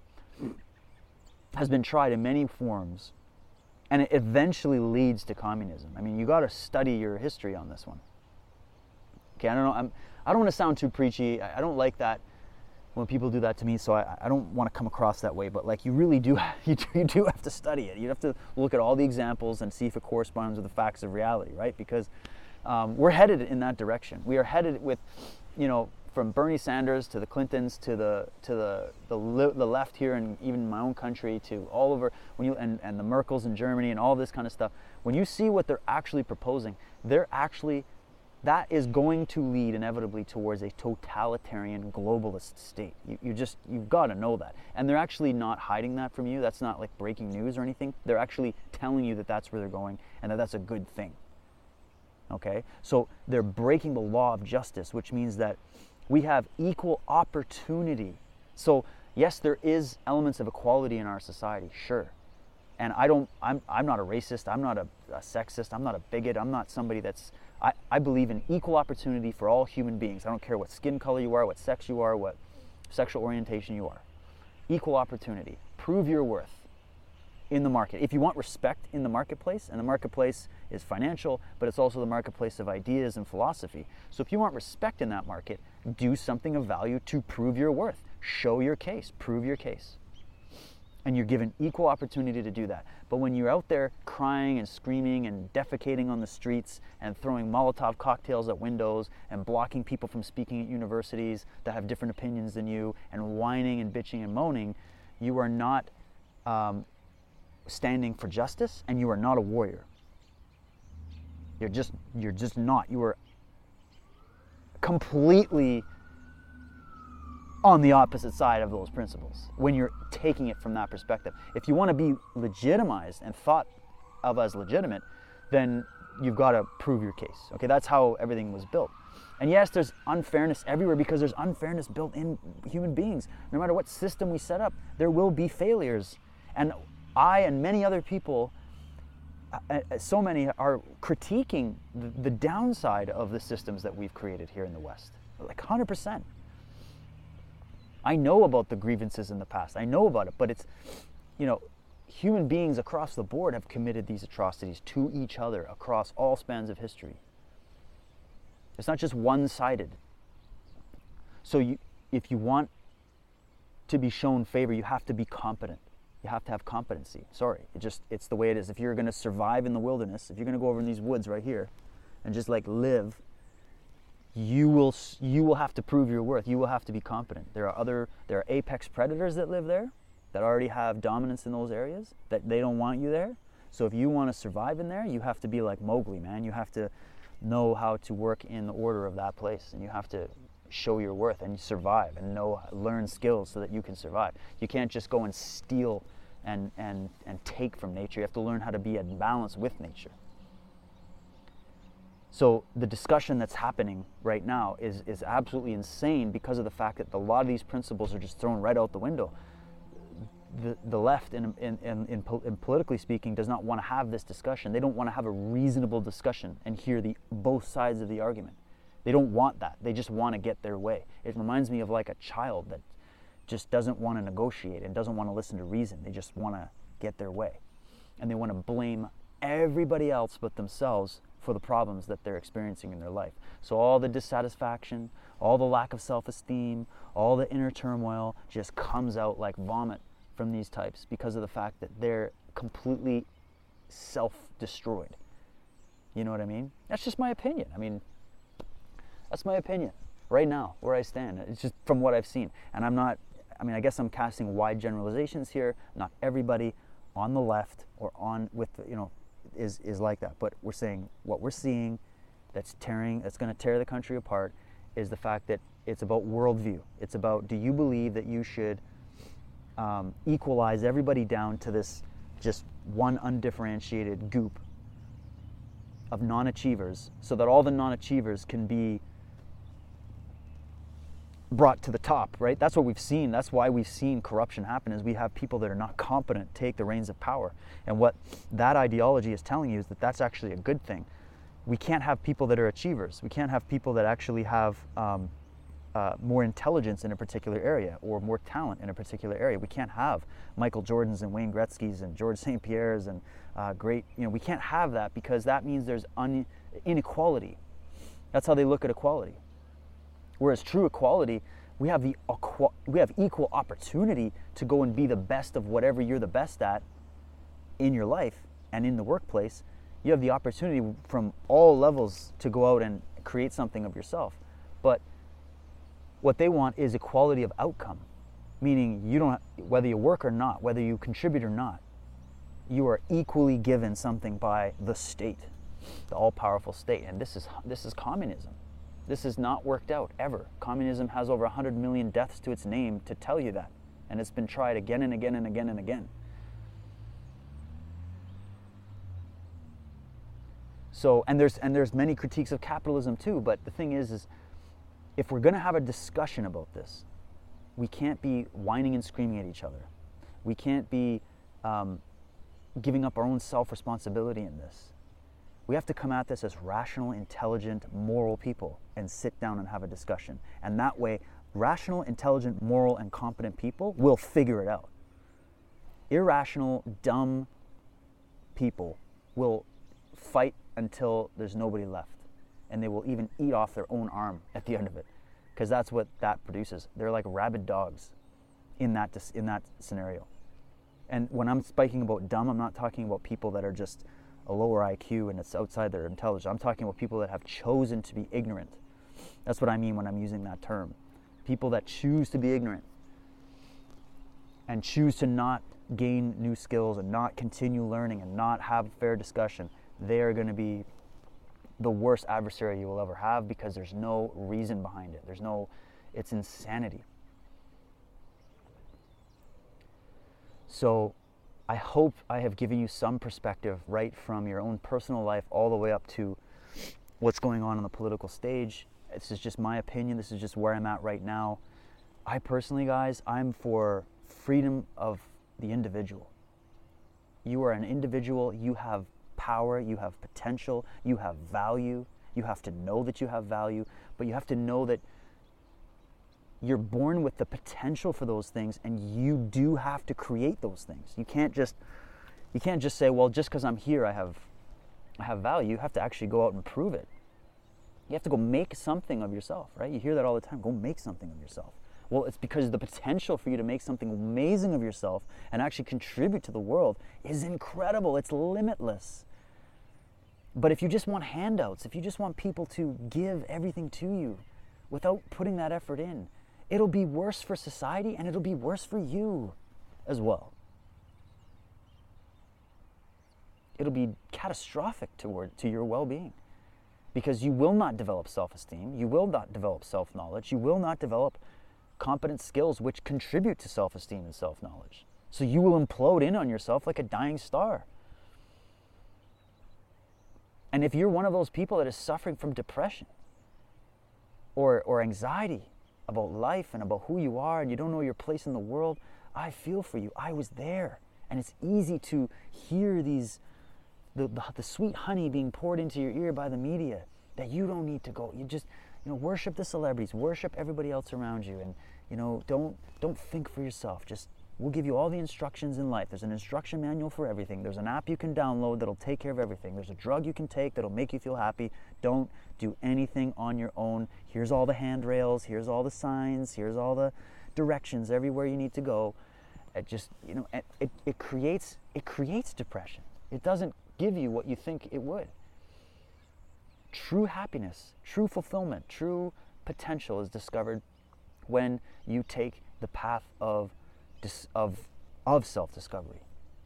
has been tried in many forms, and it eventually leads to communism. I mean, you got to study your history on this one. Okay, I don't know. I'm, I don't want to sound too preachy. I, I don't like that when people do that to me, so I, I don't want to come across that way. But like, you really do, you do, you do have to study it. You have to look at all the examples and see if it corresponds with the facts of reality, right? Because Um, we're headed in that direction. We are headed with, you know, from Bernie Sanders to the Clintons to the to the the, li- the left here, and even my own country, to all over when you and, and the Merkels in Germany and all this kind of stuff. When you see what they're actually proposing, they're actually that is going to lead inevitably towards a totalitarian globalist state. You, you just you've got to know that, and they're actually not hiding that from you. That's not like breaking news or anything. They're actually telling you that that's where they're going, and that that's a good thing. Okay, so they're breaking the law of justice, which means that We have equal opportunity. So yes, there is elements of equality in our society, sure. And I don't, I'm, I'm not a racist, I'm not a, a sexist, I'm not a bigot, I'm not somebody that's, I, I believe in equal opportunity for all human beings. I don't care what skin color you are, what sex you are, what sexual orientation you are. Equal opportunity. Prove your worth in the market. If you want respect in the marketplace, and the marketplace is financial, but it's also the marketplace of ideas and philosophy. So if you want respect in that market, do something of value to prove your worth. Show your case, prove your case. And you're given equal opportunity to do that. But when you're out there crying and screaming and defecating on the streets and throwing Molotov cocktails at windows and blocking people from speaking at universities that have different opinions than you and whining and bitching and moaning, you are not um, standing for justice, and you are not a warrior. You're just, you're just not. You are completely on the opposite side of those principles when you're taking it from that perspective. If you want to be legitimized and thought of as legitimate, then you've got to prove your case. Okay, that's how everything was built. And yes, there's unfairness everywhere because there's unfairness built in human beings. No matter what system we set up, there will be failures. And I and many other people, uh, so many, are critiquing the, the downside of the systems that we've created here in the West. Like one hundred percent. I know about the grievances in the past. I know about it, but it's, you know, human beings across the board have committed these atrocities to each other across all spans of history. It's not just one-sided. So you, if you want to be shown favor, you have to be competent. You have to have competency. Sorry, it just, it's the way it is. If you're going to survive in the wilderness, if you're going to go over in these woods right here and just like live, you will you will have to prove your worth. You will have to be competent. There are other there are apex predators that live there that already have dominance in those areas, that they don't want you there. So if you want to survive in there, you have to be like Mowgli, man. You have to know how to work in the order of that place, and you have to show your worth and survive and know learn skills so that you can survive. You can't just go and steal and and and take from nature. You have to learn how to be in balance with nature. So the discussion that's happening right now is, is absolutely insane because of the fact that a lot of these principles are just thrown right out the window. The, the left, in, in, in, in, in politically speaking, does not want to have this discussion. They don't want to have a reasonable discussion and hear the both sides of the argument. They don't want that. They just want to get their way. It reminds me of like a child that just doesn't want to negotiate and doesn't want to listen to reason. They just want to get their way. And they want to blame everybody else but themselves for the problems that they're experiencing in their life. So all the dissatisfaction, all the lack of self-esteem, all the inner turmoil just comes out like vomit from these types because of the fact that they're completely self-destroyed. You know what I mean? That's just my opinion. I mean, that's my opinion right now, where I stand. It's just from what I've seen. And I'm not, I mean, I guess I'm casting wide generalizations here. Not everybody on the left or on with, you know, is is like that, but we're saying what we're seeing that's tearing, that's going to tear the country apart is the fact that it's about worldview. It's about, do you believe that you should um, equalize everybody down to this just one undifferentiated goop of non-achievers so that all the non-achievers can be brought to the top, right? That's what we've seen. That's why we've seen corruption happen, is we have people that are not competent take the reins of power. And what that ideology is telling you is that that's actually a good thing. We can't have people that are achievers. We can't have people that actually have um, uh, more intelligence in a particular area or more talent in a particular area. We can't have Michael Jordans and Wayne Gretzky's and George Saint Pierre's and uh, great, you know, we can't have that because that means there's un- inequality. That's how they look at equality. Whereas true equality, we have the we have equal opportunity to go and be the best of whatever you're the best at in your life and in the workplace. You have the opportunity from all levels to go out and create something of yourself. But what they want is equality of outcome, meaning you don't, whether you work or not, whether you contribute or not, you are equally given something by the state, the all-powerful state. And this is this is communism. This has not worked out, ever. Communism has over one hundred million deaths to its name to tell you that. And it's been tried again and again and again and again. So, and there's and there's many critiques of capitalism too, but the thing is, is if we're going to have a discussion about this, we can't be whining and screaming at each other. We can't be um, giving up our own self-responsibility in this. We have to come at this as rational, intelligent, moral people and sit down and have a discussion. And that way, rational, intelligent, moral, and competent people will figure it out. Irrational, dumb people will fight until there's nobody left. And they will even eat off their own arm at the end of it. Because that's what that produces. They're like rabid dogs in that, in that scenario. And when I'm speaking about dumb, I'm not talking about people that are just a lower I Q and it's outside their intelligence. I'm talking about people that have chosen to be ignorant. That's what I mean when I'm using that term. People that choose to be ignorant and choose to not gain new skills and not continue learning and not have fair discussion, they are going to be the worst adversary you will ever have, because there's no reason behind it. There's no, it's insanity. So I hope I have given you some perspective right from your own personal life all the way up to what's going on on the political stage. This is just my opinion. This is just where I'm at right now. I personally, guys, I'm for freedom of the individual. You are an individual. You have power, you have potential, you have value. You have to know that you have value, but you have to know that you're born with the potential for those things, and you do have to create those things. You can't just you can't just say, well, just because I'm here I have I have value. You have to actually go out and prove it. You have to go make something of yourself, right? You hear that all the time. Go make something of yourself. Well, it's because the potential for you to make something amazing of yourself and actually contribute to the world is incredible. It's limitless. But if you just want handouts, if you just want people to give everything to you without putting that effort in, it'll be worse for society and it'll be worse for you as well. It'll be catastrophic toward to your well-being, because you will not develop self-esteem, you will not develop self-knowledge, you will not develop competent skills which contribute to self-esteem and self-knowledge. So you will implode in on yourself like a dying star. And if you're one of those people that is suffering from depression or, or anxiety about life and about who you are, and you don't know your place in the world, I feel for you. I was there. And it's easy to hear these, the, the, the sweet honey being poured into your ear by the media, that you don't need to go. You just, you know, worship the celebrities, worship everybody else around you, and, you know, don't, don't think for yourself. Just, we'll give you all the instructions in life. There's an instruction manual for everything. There's an app you can download that'll take care of everything. There's a drug you can take that'll make you feel happy. Don't do anything on your own. Here's all the handrails. Here's all the signs. Here's all the directions everywhere you need to go. It just, you know, it, it, it creates it creates depression. It doesn't give you what you think it would. True happiness, true fulfillment, true potential is discovered when you take the path of of of self-discovery.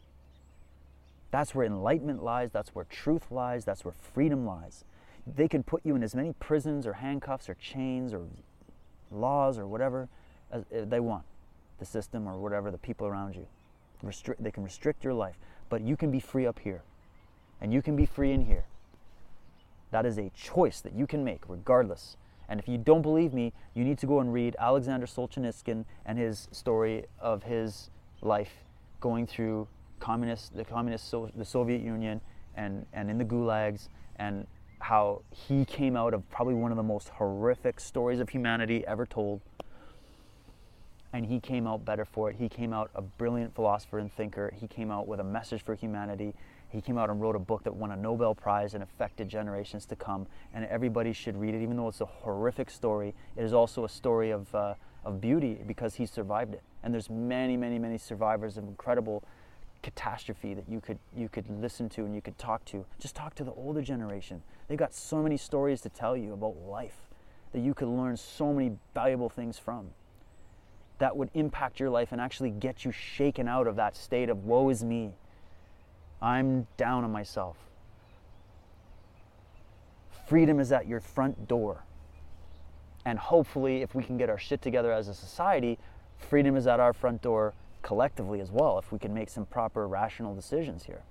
That's where enlightenment lies, that's where truth lies, that's where freedom lies. They can put you in as many prisons or handcuffs or chains or laws or whatever as they want, the system or whatever, the people around you. Restrict, they can restrict your life, but you can be free up here, and you can be free in here. That is a choice that you can make regardless. And if you don't believe me, you need to go and read Alexander Solzhenitsyn and his story of his life going through communist, the communist, so, the Soviet Union, and, and in the gulags, and how he came out of probably one of the most horrific stories of humanity ever told. And he came out better for it. He came out a brilliant philosopher and thinker. He came out with a message for humanity. He came out and wrote a book that won a Nobel Prize and affected generations to come. And everybody should read it, even though it's a horrific story. It is also a story of uh, of beauty because he survived it. And there's many, many, many survivors of incredible catastrophe that you could you could listen to and you could talk to. Just talk to the older generation. They've got so many stories to tell you about life that you could learn so many valuable things from, that would impact your life and actually get you shaken out of that state of woe is me. I'm down on myself. Freedom is at your front door. And hopefully, if we can get our shit together as a society, freedom is at our front door collectively as well, if we can make some proper rational decisions here.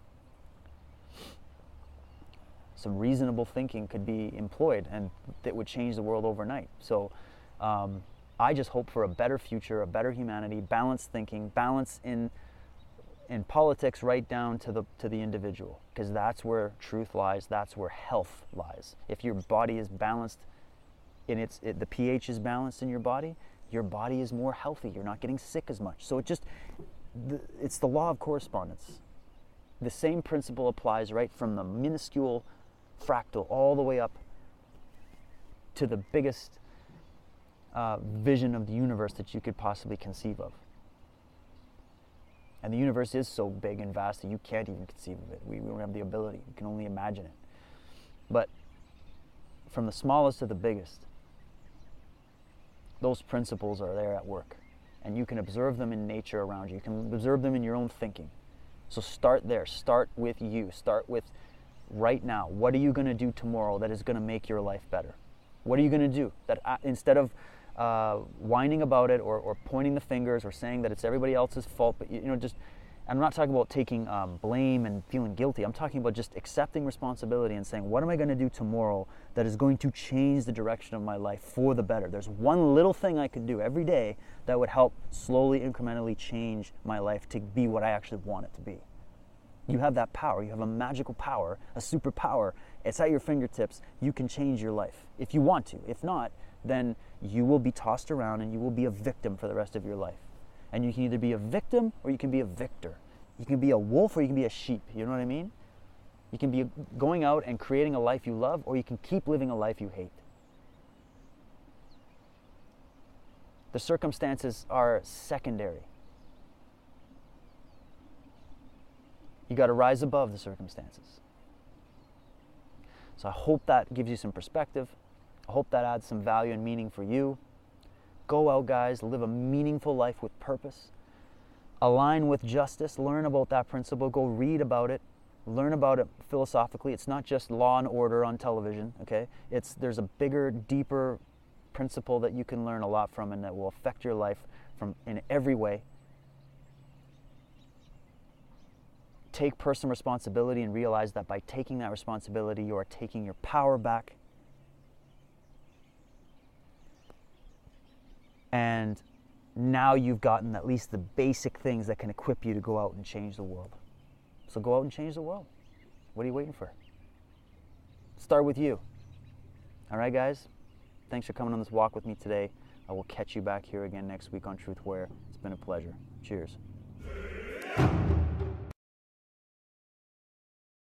Some reasonable thinking could be employed, and that would change the world overnight. So Um, I just hope for a better future, a better humanity, balanced thinking, balance in in politics, right down to the to the individual, because that's where truth lies. That's where health lies. If your body is balanced, in its it, the pH is balanced in your body, your body is more healthy. You're not getting sick as much. So it just the, it's the law of correspondence. The same principle applies right from the minuscule fractal all the way up to the biggest uh, vision of the universe that you could possibly conceive of. And the universe is so big and vast that you can't even conceive of it. We, we don't have the ability. We can only imagine it. But from the smallest to the biggest, those principles are there at work. And you can observe them in nature around you. You can observe them in your own thinking. So start there. Start with you. Start with right now. What are you going to do tomorrow that is going to make your life better? What are you going to do that uh, instead of uh, whining about it or, or pointing the fingers or saying that it's everybody else's fault, but you, you know, just, I'm not talking about taking um, blame and feeling guilty. I'm talking about just accepting responsibility and saying, what am I going to do tomorrow that is going to change the direction of my life for the better? There's one little thing I could do every day that would help slowly, incrementally change my life to be what I actually want it to be. You have that power. You have a magical power, a superpower. It's at your fingertips. You can change your life if you want to. If not, then you will be tossed around and you will be a victim for the rest of your life. And you can either be a victim or you can be a victor. You can be a wolf or you can be a sheep. You know what I mean? You can be going out and creating a life you love, or you can keep living a life you hate. The circumstances are secondary. You got to rise above the circumstances. So I hope that gives you some perspective. I hope that adds some value and meaning for you. Go out, guys, live a meaningful life with purpose. Align with justice, learn about that principle, go read about it, learn about it philosophically. It's not just Law and Order on television, okay? It's there's a bigger, deeper principle that you can learn a lot from and that will affect your life from in every way. Take personal responsibility and realize that by taking that responsibility, you are taking your power back. And now you've gotten at least the basic things that can equip you to go out and change the world. So go out and change the world. What are you waiting for? Start with you. All right, guys? Thanks for coming on this walk with me today. I will catch you back here again next week on Truth Where. It's been a pleasure. Cheers.